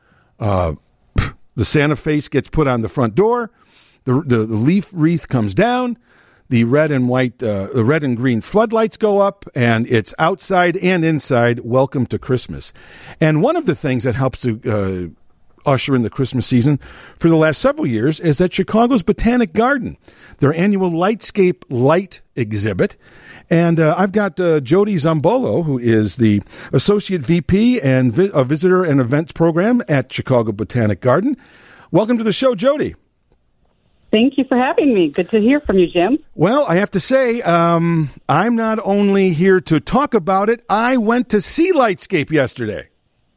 uh, the Santa face gets put on the front door, the, the, the leaf wreath comes down, the red and white, uh, the red and green floodlights go up, and it's outside and inside. Welcome to Christmas. And one of the things that helps to uh, usher in the Christmas season for the last several years is at Chicago's Botanic Garden, their annual Lightscape Light exhibit. And uh, I've got uh, Jody Zambolo, who is the Associate V P and vi- uh, Visitor and Events Program at Chicago Botanic Garden. Welcome to the show, Jody. Thank you for having me. Good to hear from you, Jim. Well, I have to say, um, I'm not only here to talk about it, I went to see Lightscape yesterday.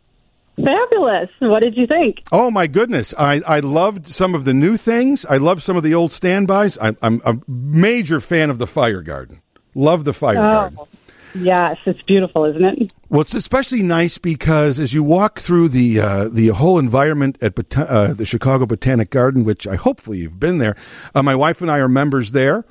Fabulous. What did you think? Oh, my goodness. I, I loved some of the new things. I loved some of the old standbys. I, I'm a major fan of the Fire Garden. Love the Fire oh, Garden. Yes, it's beautiful, isn't it? Well, it's especially nice because as you walk through the uh, the whole environment at Bot- uh, the Chicago Botanic Garden, which I hopefully you've been there, uh, my wife and I are members there.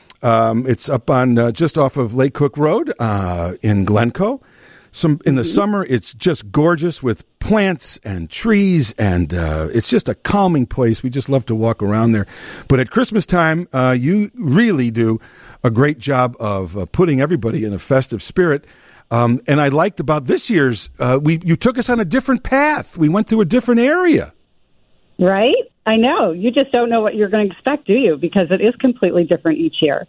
Um, it's up on uh, just off of Lake Cook Road uh, in Glencoe. Some in the mm-hmm. summer, it's just gorgeous with plants and trees, and uh, it's just a calming place. We just love to walk around there. But at Christmas time, uh, you really do a great job of uh, putting everybody in a festive spirit. Um, and I liked about this year's, uh, we you took us on a different path. We went through a different area. Right? I know. You just don't know what you're going to expect, do you? Because it is completely different each year.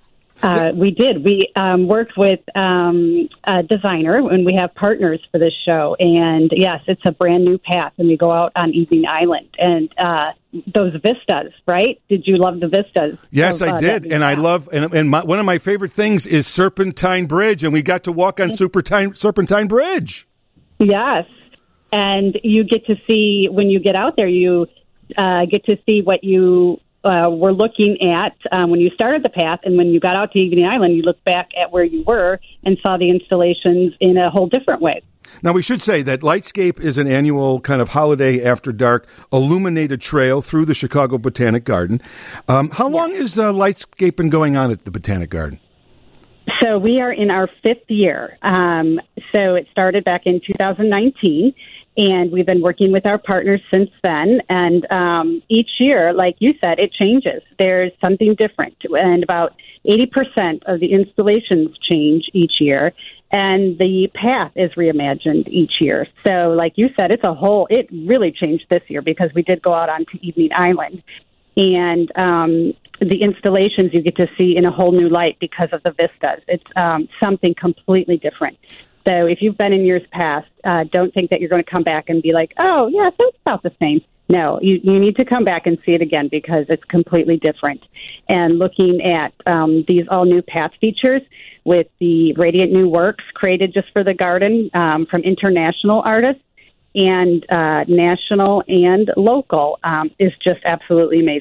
Uh, we did. We um, worked with um, a designer, and we have partners for this show. And, yes, it's a brand-new path, and we go out on Evening Island. And uh, those vistas, right? Did you love the vistas? Yes, of, I uh, did. And I love – and, and my, one of my favorite things is Serpentine Bridge, and we got to walk on Serpentine, Serpentine Bridge. Yes. And you get to see – when you get out there, you uh, get to see what you – Uh, were looking at um, when you started the path, and when you got out to Evening Island, you looked back at where you were and saw the installations in a whole different way. Now, we should say that Lightscape is an annual kind of holiday after dark illuminated trail through the Chicago Botanic Garden. Um, how long has uh, Lightscape been going on at the Botanic Garden? So we are in our fifth year. Um, so it started back in two thousand nineteen. And we've been working with our partners since then. And um, each year, like you said, it changes. There's something different. And about eighty percent of the installations change each year. And the path is reimagined each year. So like you said, it's a whole, it really changed this year because we did go out onto Evening Island. And um, the installations you get to see in a whole new light because of the vistas. It's um, something completely different. So if you've been in years past, uh, don't think that you're going to come back and be like, oh, yeah, so it's about the same. No, you, you need to come back and see it again because it's completely different. And looking at um, these all-new path features with the Radiant New Works created just for the garden um, from international artists and uh, national and local um, is just absolutely amazing.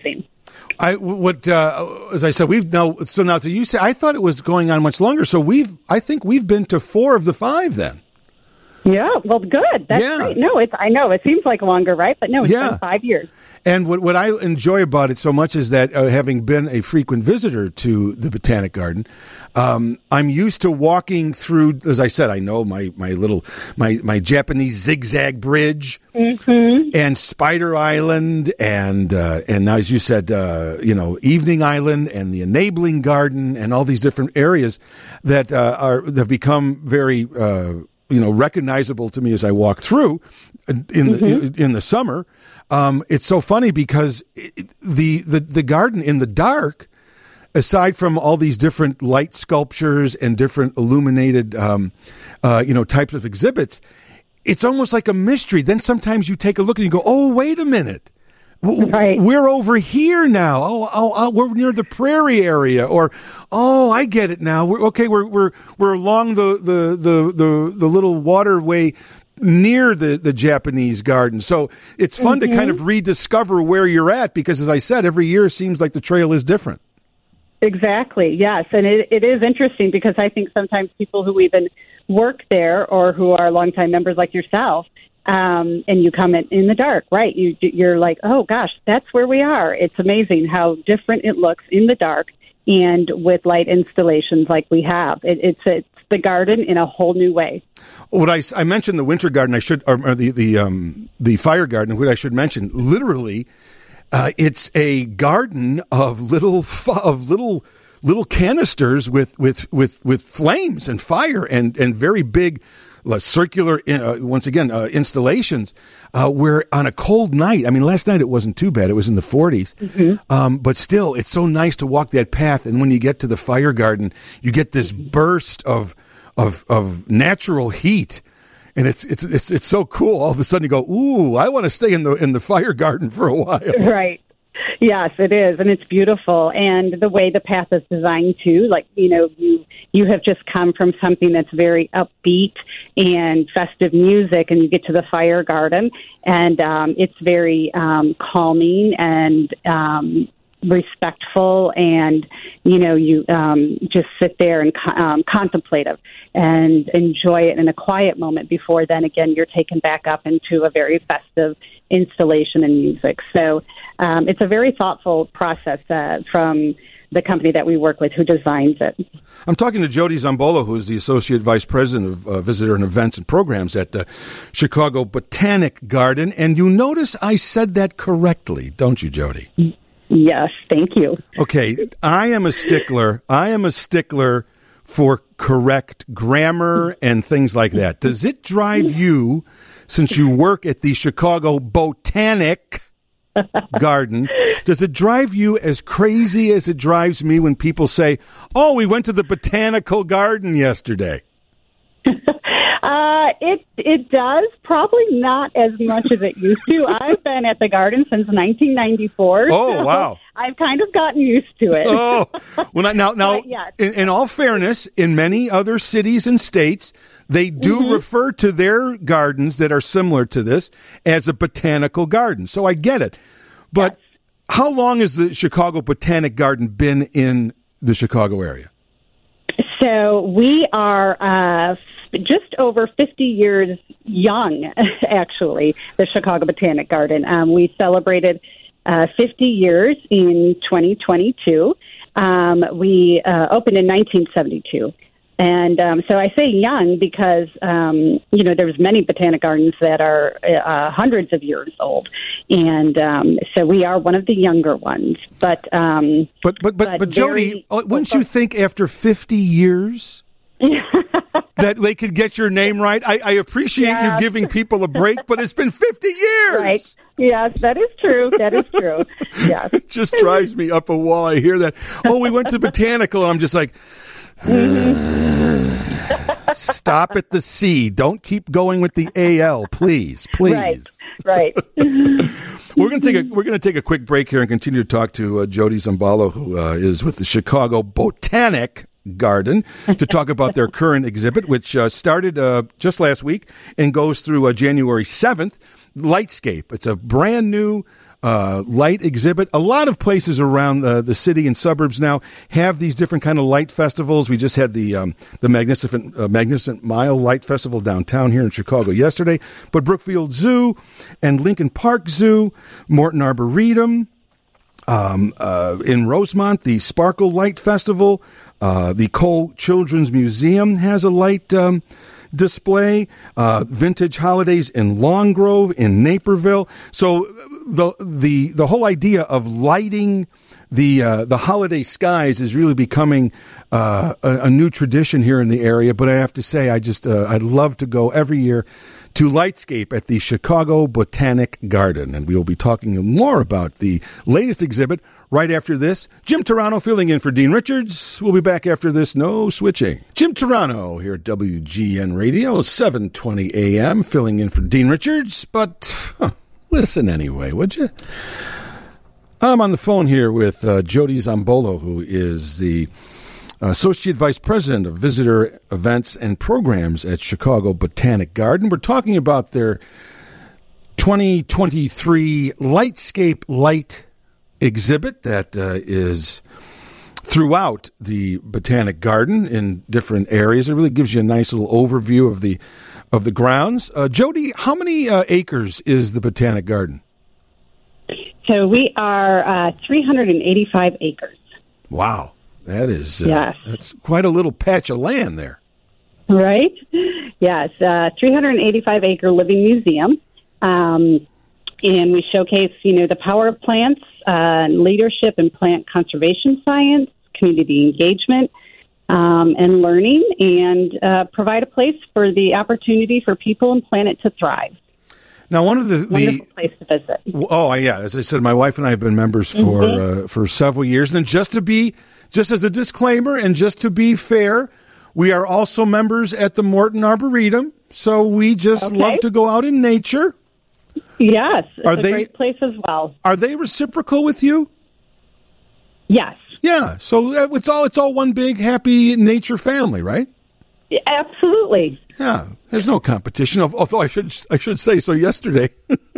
I what uh, as I said, we've now. So now, to you say, I thought it was going on much longer. So we've, I think we've been to four of the five then. Yeah, well, good. That's yeah. great. No, it's I know it seems like longer, right? But no, it's yeah. been five years. And what what I enjoy about it so much is that uh, having been a frequent visitor to the Botanic Garden, um, I'm used to walking through. As I said, I know my, my little my, my Japanese zigzag bridge mm-hmm. and Spider Island and uh, and now, as you said, uh, you know, Evening Island and the Enabling Garden and all these different areas that uh, are that have become very uh, you know recognizable to me as I walk through in mm-hmm. the in the summer. Um, it's so funny because it, the, the, the garden in the dark, aside from all these different light sculptures and different illuminated, um, uh, you know, types of exhibits, it's almost like a mystery. Then sometimes you take a look and you go, oh, wait a minute. Right. We're over here now. Oh, oh, oh, we're near the prairie area, or oh, I get it now. We're okay. We're we're we're along the the the the, the little waterway near the, the Japanese garden. So it's fun mm-hmm. to kind of rediscover where you're at because, as I said, every year seems like the trail is different. Exactly, yes. And it, it is interesting because I think sometimes people who even work there or who are longtime members like yourself, um, and you come in, in the dark, right? You, you're like, oh, gosh, that's where we are. It's amazing how different it looks in the dark and with light installations like we have. It, it's it's the garden in a whole new way. What I, I mentioned the winter garden, I should, or, or the the um, the fire garden. What I should mention, literally, uh, it's a garden of little of little little canisters with with with, with flames and fire and and very big uh, circular uh, once again uh, installations. Uh, where on a cold night, I mean, last night it wasn't too bad; it was in the forties. Mm-hmm. Um, but still, it's so nice to walk that path. And when you get to the fire garden, you get this burst of of of natural heat, and it's it's it's it's so cool. All of a sudden, you go, "Ooh, I want to stay in the in the fire garden for a while." Right. Yes, it is, and it's beautiful. And the way the path is designed too, like you know, you you have just come from something that's very upbeat and festive music, and you get to the fire garden, and um, it's very um, calming and um, respectful, and you know, you um, just sit there and um, contemplative and enjoy it in a quiet moment before then again you're taken back up into a very festive installation and music. So um, it's a very thoughtful process uh, from the company that we work with who designs it. I'm talking to Jody Zambolo, who is the Associate Vice President of uh, Visitor and Events and Programs at the Chicago Botanic Garden. And you notice I said that correctly, don't you, Jody? Yes, thank you. Okay, I am a stickler. I am a stickler for correct grammar and things like that. Does it drive you, since you work at the Chicago Botanic Garden, does it drive you as crazy as it drives me when people say, oh, we went to the Botanical Garden yesterday? Uh, it it does, probably not as much as it used to. I've been at the garden since nineteen ninety-four. Oh, so wow. I've kind of gotten used to it. Oh, well, now, now yes. in, in all fairness, in many other cities and states, they do mm-hmm. refer to their gardens that are similar to this as a botanical garden. So I get it. But yes. How long has the Chicago Botanic Garden been in the Chicago area? So we are uh, just over fifty years young, actually, the Chicago Botanic Garden. Um, we celebrated uh, fifty years in twenty twenty-two. Um, we uh, opened in nineteen seventy-two. And um, so I say young because, um, you know, there's many botanic gardens that are uh, hundreds of years old. And um, so we are one of the younger ones. But um, but, but, but, but, but Jody, very, wouldn't you think after fifty years that they could get your name right? I, I appreciate yeah. you giving people a break, but it's been fifty years. Right. Yes, that is true. That is true. Yes. It just drives me up a wall. I hear that. Oh, we went to Botanical, and I'm just like, stop at the C. Don't keep going with the A L, please, please. Right, right. We're going to take a we're going to take a quick break here and continue to talk to uh, Jody Zambolo, who uh, is with the Chicago Botanic Garden, to talk about their current exhibit, which uh, started uh, just last week and goes through uh, January seventh. Lightscape. It's a brand new uh, light exhibit. A lot of places around the, the city and suburbs now have these different kind of light festivals. We just had the um, the Magnificent uh, Magnificent Mile Light Festival downtown here in Chicago yesterday. But Brookfield Zoo and Lincoln Park Zoo, Morton Arboretum, um, uh, in Rosemont, the Sparkle Light Festival, uh, the Cole Children's Museum has a light um display, uh, vintage holidays in Long Grove, in Naperville. So the the the whole idea of lighting the uh, the holiday skies is really becoming uh, a, a new tradition here in the area. But I have to say, I just uh, I'd love to go every year to Lightscape at the Chicago Botanic Garden, and we will be talking more about the latest exhibit right after this. Jim Turano filling in for Dean Richards. We'll be back after this. No switching. Jim Turano here at W G N Radio, seven twenty a.m., filling in for Dean Richards. But huh, listen anyway, would you? I'm on the phone here with uh, Jody Zambolo, who is the Associate Vice President of Visitor Events and Programs at Chicago Botanic Garden. We're talking about their twenty twenty-three Lightscape Light exhibit that uh, is throughout the Botanic Garden in different areas. It really gives you a nice little overview of the of the grounds. Uh, Jody, how many uh, acres is the Botanic Garden? So we are uh, three hundred eighty-five acres. Wow. That is, uh, yes. That's quite a little patch of land there. Right? Yes, uh, three hundred eighty-five acre living museum. Um, and we showcase, you know, the power of plants, uh, leadership in plant conservation science, community engagement, um, and learning, and uh, provide a place for the opportunity for people and planet to thrive. Now, one of the, the wonderful place to visit. Oh, yeah. As I said, my wife and I have been members for mm-hmm. uh, for several years. And just to be, just as a disclaimer, and just to be fair, we are also members at the Morton Arboretum. So we just okay. love to go out in nature. Yes, it's are a they, great place as well. Are they reciprocal with you? Yes. Yeah. So it's all it's all one big happy nature family, right? Yeah, absolutely. Yeah, there's no competition. Although I should I should say so. Yesterday,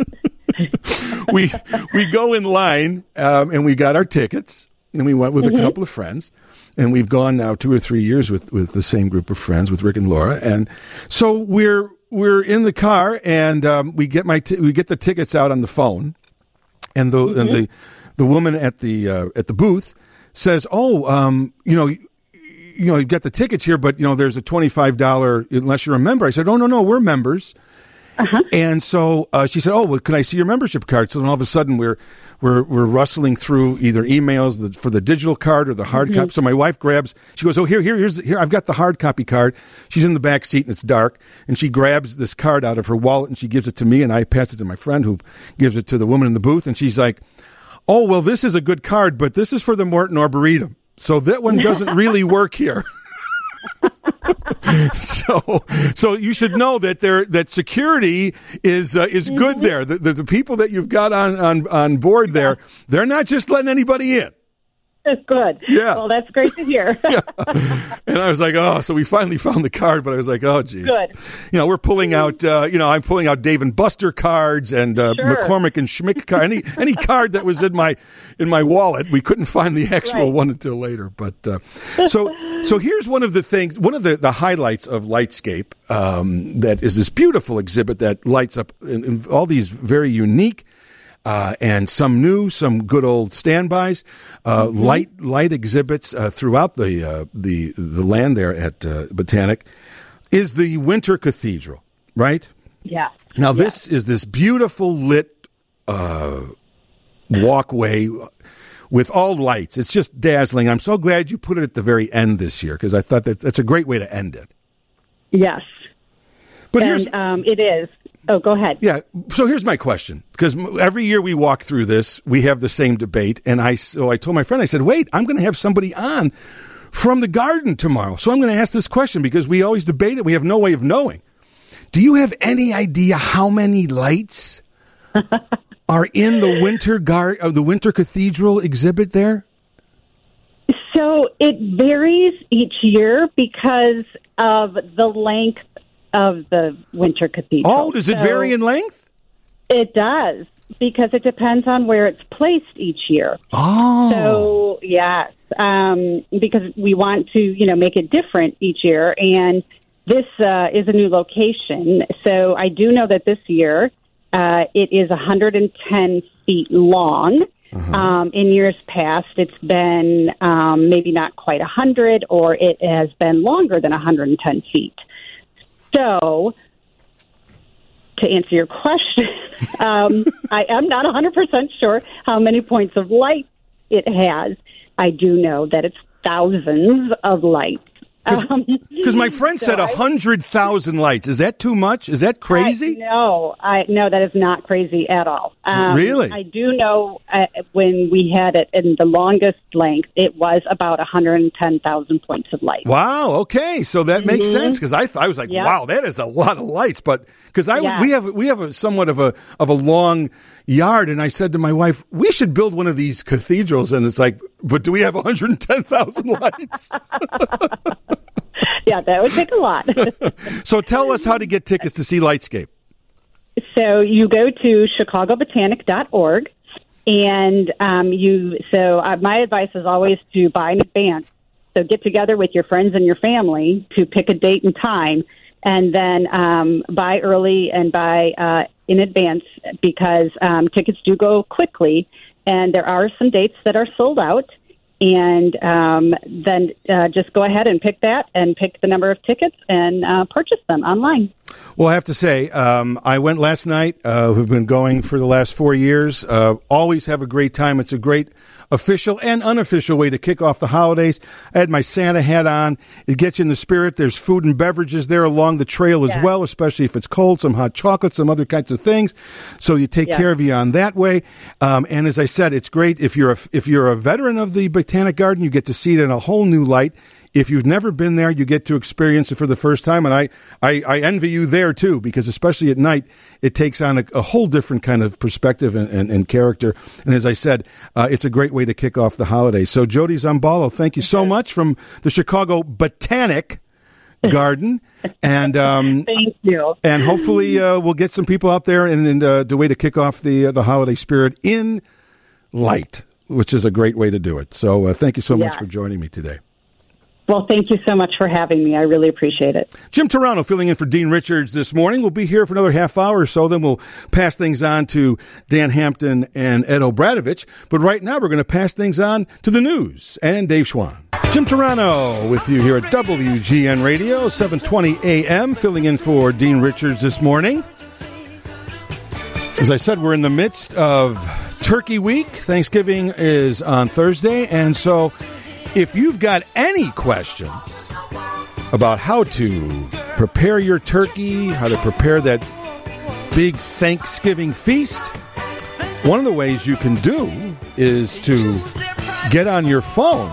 we we go in line um, and we got our tickets and we went with mm-hmm. a couple of friends, and we've gone now two or three years with, with the same group of friends with Rick and Laura, and so we're we're in the car and um, we get my t- we get the tickets out on the phone, and the mm-hmm. and the the woman at the uh, at the booth says, "Oh, um, you know." You know, you get the tickets here, but, you know, there's a twenty-five dollars unless you're a member. I said, oh, no, no, we're members. Uh-huh. And so uh, she said, oh, well, can I see your membership card? So then all of a sudden we're we're we're rustling through either emails the, for the digital card or the hard mm-hmm. copy. So my wife grabs, she goes, oh, here, here, here's here. I've got the hard copy card. She's in the back seat and it's dark. And she grabs this card out of her wallet and she gives it to me. And I pass it to my friend who gives it to the woman in the booth. And she's like, oh, well, this is a good card, but this is for the Morton Arboretum. So that one doesn't really work here. so, so you should know that there that security is uh, is good there. The, the the people that you've got on on, on board there, they're not just letting anybody in. That's good. Yeah. Well, that's great to hear. yeah. And I was like, oh, so we finally found the card, but I was like, oh, geez. Good. You know, we're pulling out, uh, you know, I'm pulling out Dave and Buster cards and uh, sure. McCormick and Schmick card. Any any card that was in my in my wallet. We couldn't find the actual right. one until later. But uh, so so here's one of the things, one of the, the highlights of Lightscape um, that is this beautiful exhibit that lights up in, in all these very unique Uh, and some new, some good old standbys, uh, mm-hmm. light light exhibits uh, throughout the uh, the the land there at uh, Botanic, is the Winter Cathedral, right? Yeah. Now yeah. this is this beautiful lit uh, walkway with all lights. It's just dazzling. I'm so glad you put it at the very end this year because I thought that that's a great way to end it. Yes. But and, here's um, it is. Oh, go ahead. Yeah. So here's my question, because every year we walk through this, we have the same debate. And I, so I told my friend, I said, wait, I'm going to have somebody on from the garden tomorrow. So I'm going to ask this question because we always debate it. We have no way of knowing. Do you have any idea how many lights are in the winter gar- or the Winter Cathedral exhibit there? So it varies each year because of the length of the Winter Cathedral. Oh, does it so vary in length? It does. because it depends on where it's placed each year. Oh. So, yes, um, because we want to, you know, make it different each year. And this uh, is a new location. So I do know that this year uh, it is one hundred ten feet long. Uh-huh. Um, in years past, it's been um, maybe not quite one hundred, or it has been longer than one hundred ten feet. So, to answer your question, um, I am not one hundred percent sure how many points of light it has. I do know that it's thousands of lights. Because um, my friend so said one hundred thousand lights. Is that too much? Is that crazy? I, no, I, no, that is not crazy at all. Um, really? I do know uh, when we had it in the longest length, it was about one hundred ten thousand points of light. Wow, okay. So that makes mm-hmm. sense, because I, th- I was like, yep. wow, that is a lot of lights. But because I yeah. we have we have a, somewhat of a of a long yard, and I said to my wife, we should build one of these cathedrals. And it's like, but do we have one hundred ten thousand lights? Yeah, that would take a lot. So tell us how to get tickets to see Lightscape. So you go to chicago botanic dot org, and um, you. So uh, my advice is always to buy in advance. So get together with your friends and your family to pick a date and time, and then um, buy early and buy uh, in advance, because um, tickets do go quickly, and there are some dates that are sold out. And um, then uh, just go ahead and pick that and pick the number of tickets and uh, purchase them online. Well, I have to say, um, I went last night. Uh, we've been going for the last four years. Uh, always have a great time. It's a great official and unofficial way to kick off the holidays. I had my Santa hat on. It gets you in the spirit. There's food and beverages there along the trail as yeah. well, especially if it's cold, some hot chocolate, some other kinds of things. So you take yeah. care of you on that way. Um, and as I said, it's great if you're a, if you're a veteran of the Botanic Garden, you get to see it in a whole new light. If you've never been there, you get to experience it for the first time. And I, I, I envy you there, too, because especially at night, it takes on a, a whole different kind of perspective and, and, and character. And as I said, uh, it's a great way to kick off the holidays. So, Jody Zambalo, thank you so much from the Chicago Botanic Garden. And um, thank you. And hopefully uh, we'll get some people out there and, and uh, the way to kick off the, uh, the holiday spirit in light, which is a great way to do it. So uh, thank you so yeah. much for joining me today. Well, thank you so much for having me. I really appreciate it. Jim Turano filling in for Dean Richards this morning. We'll be here for another half hour or so. Then we'll pass things on to Dan Hampton and Ed Obradovich. But right now, we're going to pass things on to the news and Dave Schwann. Jim Turano with you here at W G N Radio, seven twenty a.m., filling in for Dean Richards this morning. As I said, we're in the midst of Turkey Week. Thanksgiving is on Thursday, and so if you've got any questions about how to prepare your turkey, how to prepare that big Thanksgiving feast, one of the ways you can do is to get on your phone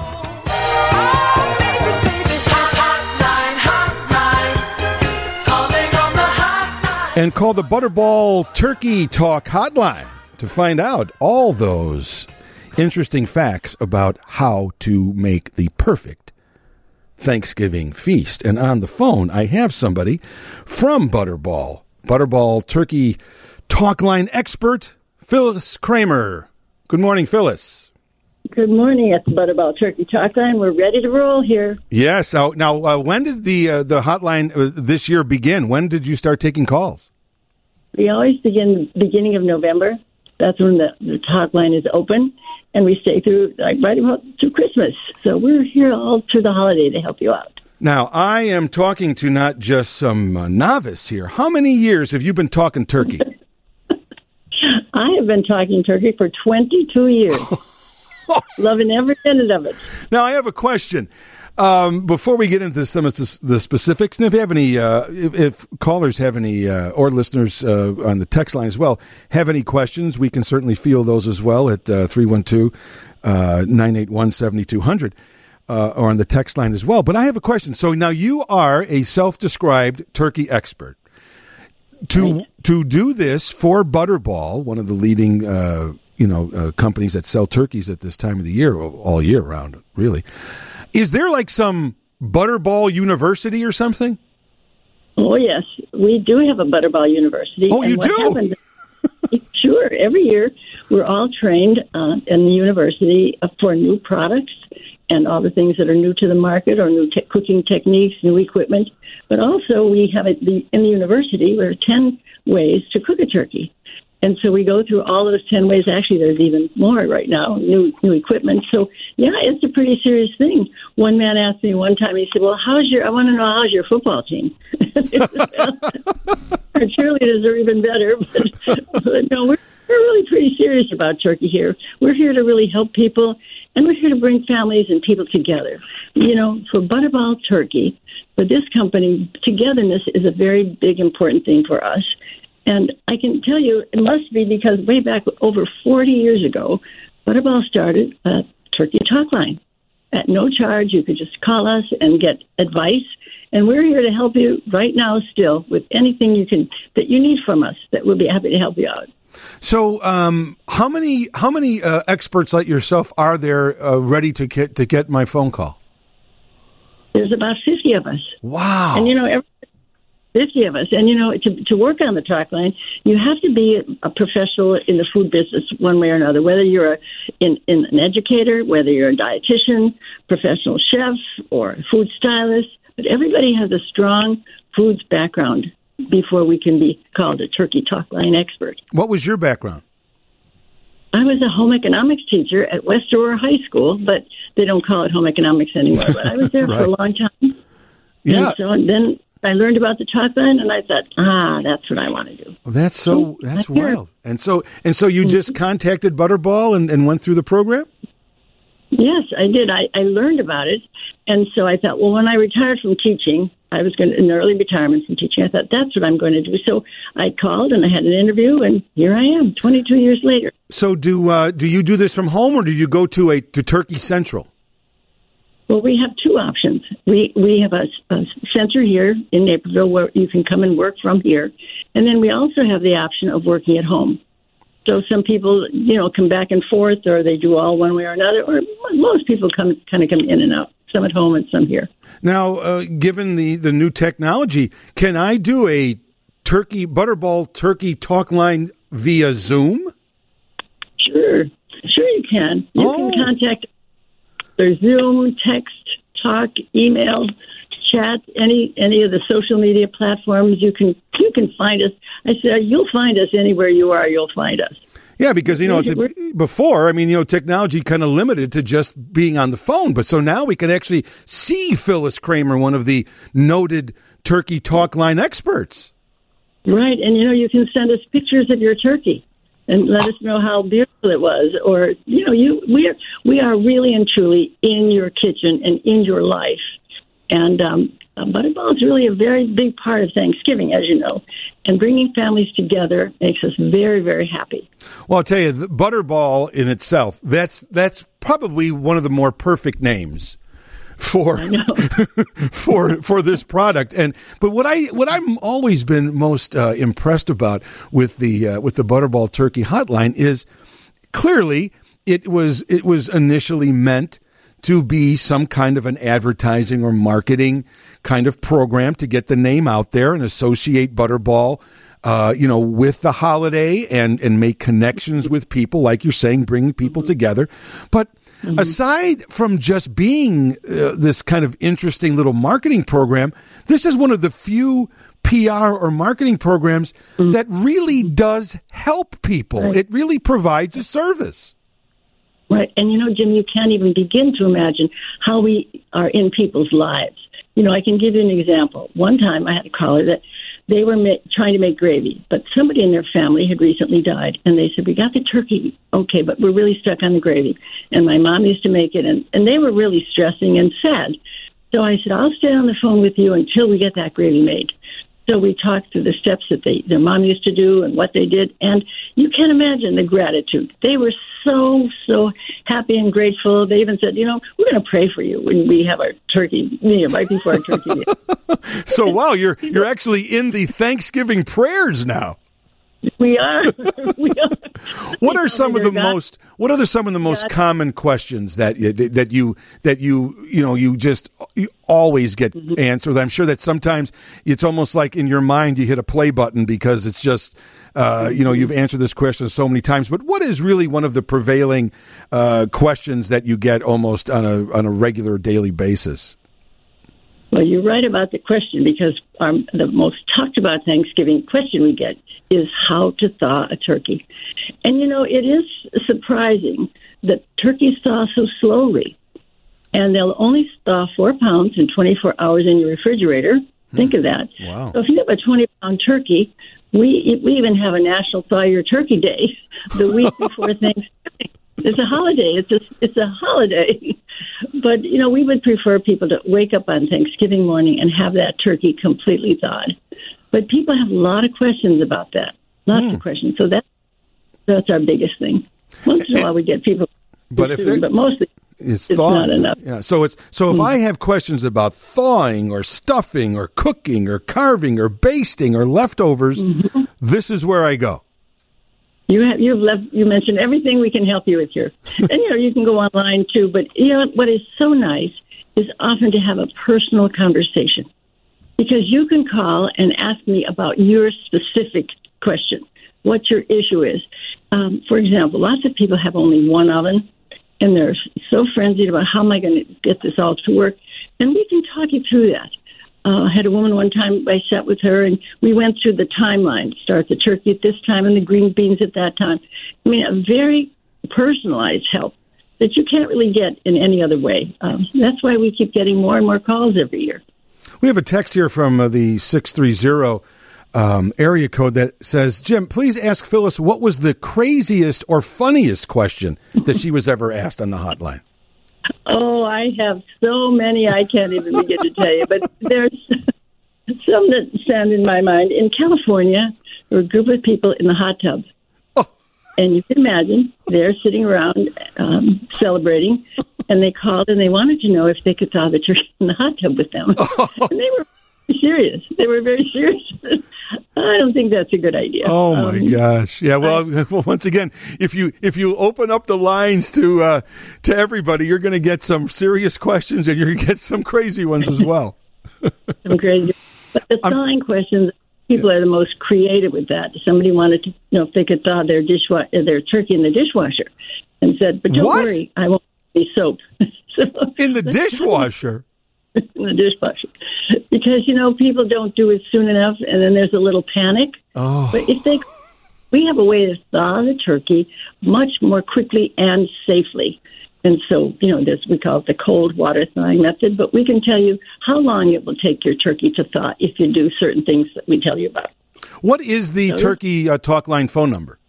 and call the Butterball Turkey Talk hotline to find out all those interesting facts about how to make the perfect Thanksgiving feast. And on the phone, I have somebody from Butterball, Butterball Turkey Talk Line expert, Phyllis Kramer. Good morning, Phyllis. Good morning at the Butterball Turkey Talk Line. We're ready to roll here. Yes. Now, now uh, when did the uh, the hotline uh, this year begin? When did you start taking calls? We always begin beginning of November. That's when the, the talk line is open, and we stay through like right about to Christmas. So we're here all through the holiday to help you out. Now, I am talking to not just some uh, novice here. How many years have you been talking turkey? I have been talking turkey for twenty-two years. Loving every minute of it. Now, I have a question. Um, before we get into some of the specifics, and if you have any, uh, if, if callers have any, uh, or listeners uh, on the text line as well, have any questions, we can certainly field those as well at uh, three one two, nine eight one, seven two zero zero uh, or on the text line as well. But I have a question. So now you are a self-described turkey expert. To right. to do this for Butterball, one of the leading uh, you know uh, companies that sell turkeys at this time of the year, all year round, really. Is there like some Butterball University or something? Oh, yes. We do have a Butterball University. Oh, you do? Happened, Sure. Every year, we're all trained uh, in the university for new products and all the things that are new to the market or new te- cooking techniques, new equipment. But also, we have it the, in the university, there are ten ways to cook a turkey. And so we go through all those ten ways. Actually, there's even more right now, new new equipment. So, yeah, it's a pretty serious thing. One man asked me one time, he said, well, how's your, I want to know, how's your football team? Our cheerleaders are even better. But, but no, we're, we're really pretty serious about turkey here. We're here to really help people, and we're here to bring families and people together. You know, for Butterball Turkey, for this company, togetherness is a very big, important thing for us. And I can tell you, it must be because way back over forty years ago, Butterball started a turkey talk line. At no charge, you could just call us and get advice. And we're here to help you right now still with anything you can that you need from us, that we'll be happy to help you out. So, um, how many how many uh, experts like yourself are there uh, ready to get to get my phone call? There's about fifty of us. Wow! And you know, every, fifty of us, and you know, to to work on the talk line, you have to be a professional in the food business one way or another. Whether you're a, in, in an educator, whether you're a dietitian, professional chef, or food stylist, but everybody has a strong foods background before we can be called a turkey talk line expert. What was your background? I was a home economics teacher at West Aurora High School, but they don't call it home economics anymore. But I was there right. for a long time. Yeah. And so then I learned about the talk line, and I thought, ah, that's what I want to do. Well, that's so, that's wild. And so, and so you just contacted Butterball and, and went through the program? Yes, I did. I, I learned about it. And so I thought, well, when I retired from teaching, I was going to, in early retirement from teaching, I thought, that's what I'm going to do. So I called and I had an interview, and here I am, twenty-two years later. So do uh, do you do this from home, or do you go to a to Turkey Central? Well, we have two options. We we have a, a center here in Naperville where you can come and work from here. And then we also have the option of working at home. So some people, you know, come back and forth, or they do all one way or another, or most people come kind of come in and out, some at home and some here. Now, uh, given the, the new technology, can I do a turkey, Butterball turkey talk line via Zoom? Sure. Sure you can. You oh. can contact there's Zoom, text, talk, email, chat, any any of the social media platforms. You can you can find us. I said you'll find us anywhere you are. You'll find us. Yeah, because, you know, the, before, I mean, you know, technology kind of limited to just being on the phone. But so now we can actually see Phyllis Kramer, one of the noted turkey talk line experts. Right. And, you know, you can send us pictures of your turkey and let us know how beautiful it was. Or, you know, you we are, we are really and truly in your kitchen and in your life. And um, Butterball is really a very big part of Thanksgiving, as you know. And bringing families together makes us very, very happy. Well, I'll tell you, the Butterball in itself, that's that's probably one of the more perfect names for for for this product. And but what I what I've always been most uh, impressed about with the uh, with the Butterball Turkey Hotline is clearly it was it was initially meant to be some kind of an advertising or marketing kind of program to get the name out there and associate Butterball, uh, you know, with the holiday and, and make connections with people, like you're saying, bringing people together. But mm-hmm. aside from just being uh, this kind of interesting little marketing program, this is one of the few P R or marketing programs mm-hmm. that really does help people. Right. It really provides a service. Right. And, you know, Jim, you can't even begin to imagine how we are in people's lives. You know, I can give you an example. One time I had a caller that they were ma- trying to make gravy, but somebody in their family had recently died. And they said, we got the turkey, okay, but we're really stuck on the gravy. And my mom used to make it, and, and they were really stressing and sad. So I said, I'll stay on the phone with you until we get that gravy made. So we talked through the steps that they, their mom used to do and what they did. And you can't imagine the gratitude. They were so, so happy and grateful. They even said, you know, we're going to pray for you when we have our turkey, you know, right before our turkey meal. So, wow, you're you're actually in the Thanksgiving prayers now. We are. we are. What are some of the most? What are the, some of the most common questions that you, that you that you you know you just you always get mm-hmm. answered? I'm sure that sometimes it's almost like in your mind you hit a play button because it's just uh, you know you've answered this question so many times. But what is really one of the prevailing uh, questions that you get almost on a on a regular daily basis? Well, you're right about the question because our, the most talked about Thanksgiving question we get is how to thaw a turkey. And, you know, it is surprising that turkeys thaw so slowly. And they'll only thaw four pounds in twenty-four hours in your refrigerator. Hmm. Think of that. Wow. So if you have a twenty-pound turkey, we we even have a National Thaw Your Turkey Day the week before Thanksgiving. It's a holiday. It's a, it's a holiday. But, you know, we would prefer people to wake up on Thanksgiving morning and have that turkey completely thawed. But people have a lot of questions about that. Lots mm. of questions. So that, that's our biggest thing. Once in a while we get people, but, if soon, it, but mostly it's, it's not enough. Yeah. So it's so if mm. I have questions about thawing or stuffing or cooking or carving or basting or leftovers, mm-hmm. this is where I go. You have you've left. You mentioned everything we can help you with here, and you know you can go online too. But you know what is so nice is often to have a personal conversation, because you can call and ask me about your specific question, what your issue is. Um, for example, lots of people have only one oven, and they're so frenzied about how am I going to get this all to work, and we can talk you through that. Uh, I had a woman one time, I sat with her, and we went through the timeline. Start the turkey at this time and the green beans at that time. I mean, a very personalized help that you can't really get in any other way. Um, that's why we keep getting more and more calls every year. We have a text here from uh, the six three zero um, area code that says, Jim, please ask Phyllis what was the craziest or funniest question that she was ever asked on the hotline. Oh, I have so many I can't even begin to tell you, but there's some that stand in my mind. In California, there were a group of people in the hot tub. Oh. And you can imagine they're sitting around um, celebrating, and they called and they wanted to know if they could thaw the turkey in the hot tub with them. Oh. And they were serious. They were very serious. I don't think that's a good idea. Oh my um, gosh! Yeah. Well, I, well, once again, if you if you open up the lines to uh, to everybody, you're going to get some serious questions, and you're going to get some crazy ones as well. Some crazy, but the thawing questions. People yeah. are the most creative with that. Somebody wanted to know if they could thaw their dishwa- their turkey in the dishwasher, and said, "But don't what? worry, I won't be soap." So, in the dishwasher. In the dishwasher, because you know people don't do it soon enough, and then there's a little panic. Oh. But if they, we have a way to thaw the turkey much more quickly and safely, and so you know this we call it the cold water thawing method. But we can tell you how long it will take your turkey to thaw if you do certain things that we tell you about. What is the so, Turkey uh, Talk Line phone number?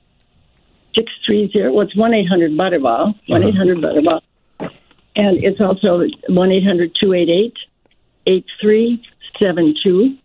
Six three zero. Well, it's one eight hundred Butterball. One eight hundred Butterball. And it's also one eight hundred two eight eight eight three seven two.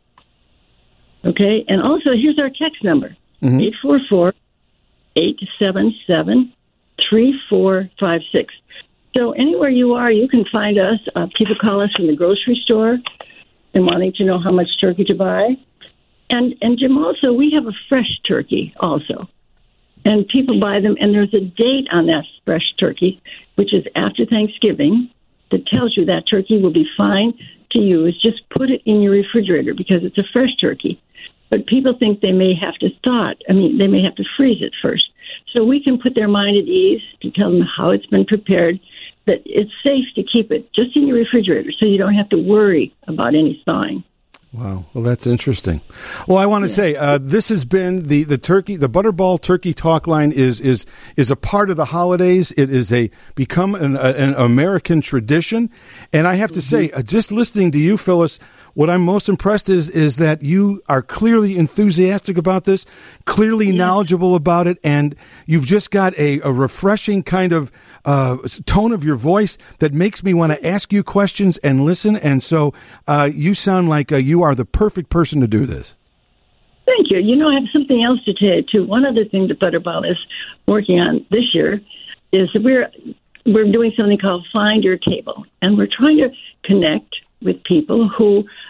Okay? And also, here's our text number, mm-hmm. eight four four eight seven seven three four five six. So anywhere you are, you can find us. Uh, people call us from the grocery store and wanting to know how much turkey to buy. And, and Jim, also, we have a fresh turkey also. And people buy them, and there's a date on that fresh turkey, which is after Thanksgiving, that tells you that turkey will be fine to use. Just put it in your refrigerator because it's a fresh turkey. But people think they may have to thaw it. I mean, they may have to freeze it first. So we can put their mind at ease to tell them how it's been prepared, that it's safe to keep it just in your refrigerator so you don't have to worry about any thawing. Wow. Well, that's interesting. Well, I want to yeah. say uh, this has been the, the turkey, the Butterball Turkey Talk Line is is is a part of the holidays. It is a become an, a, an American tradition, and I have to mm-hmm. say, uh, just listening to you, Phyllis, what I'm most impressed is is that you are clearly enthusiastic about this, clearly yeah. knowledgeable about it, and you've just got a, a refreshing kind of uh, tone of your voice that makes me want to ask you questions and listen. And so uh, you sound like uh, you are the perfect person to do this. Thank you. You know, I have something else to tell you, too. One other thing that Butterball is working on this year is that we're, we're doing something called Find Your Table, and we're trying to connect with people who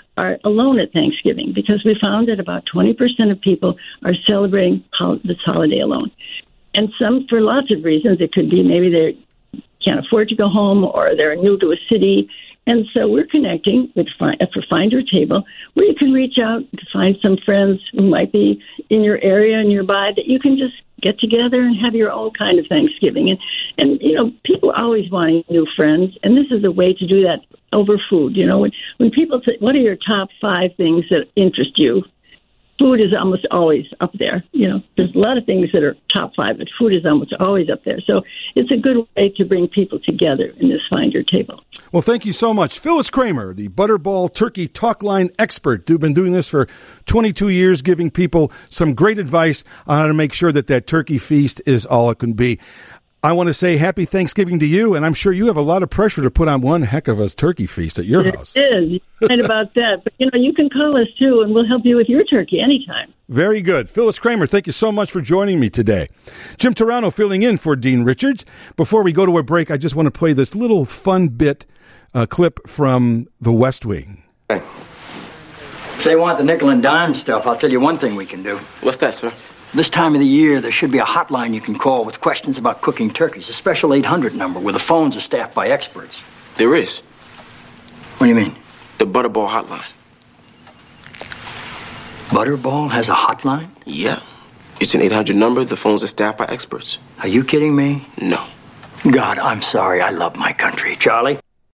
are alone at Thanksgiving because we found that about twenty percent of people are celebrating hol- this holiday alone. And some, for lots of reasons, it could be maybe they can't afford to go home or they're new to a city. And so we're connecting with for Find Your Table, where you can reach out to find some friends who might be in your area and nearby that you can just get together and have your own kind of Thanksgiving. And, and you know, people are always wanting new friends, and this is a way to do that over food. You know, when, when people say, what are your top five things that interest you? Food is almost always up there. You know, there's a lot of things that are top five, but food is almost always up there. So it's a good way to bring people together in this Find Your Table. Well, thank you so much. Phyllis Kramer, the Butterball Turkey Talk Line expert. You've been doing this for twenty-two years, giving people some great advice on how to make sure that that turkey feast is all it can be. I want to say happy Thanksgiving to you, and I'm sure you have a lot of pressure to put on one heck of a turkey feast at your it house. It is. You're right about that. But, you know, you can call us, too, and we'll help you with your turkey anytime. Very good. Phyllis Kramer, thank you so much for joining me today. Jim Turano filling in for Dean Richards. Before we go to a break, I just want to play this little fun bit, uh, clip from The West Wing. Hey. If they want the nickel and dime stuff, I'll tell you one thing we can do. What's that, sir? This time of the year, there should be a hotline you can call with questions about cooking turkeys, a special eight hundred number where the phones are staffed by experts. There is. What do you mean? The Butterball hotline. Butterball has a hotline? Yeah. It's an eight hundred number. The phones are staffed by experts. Are you kidding me? No. God, I'm sorry. I love my country. Charlie?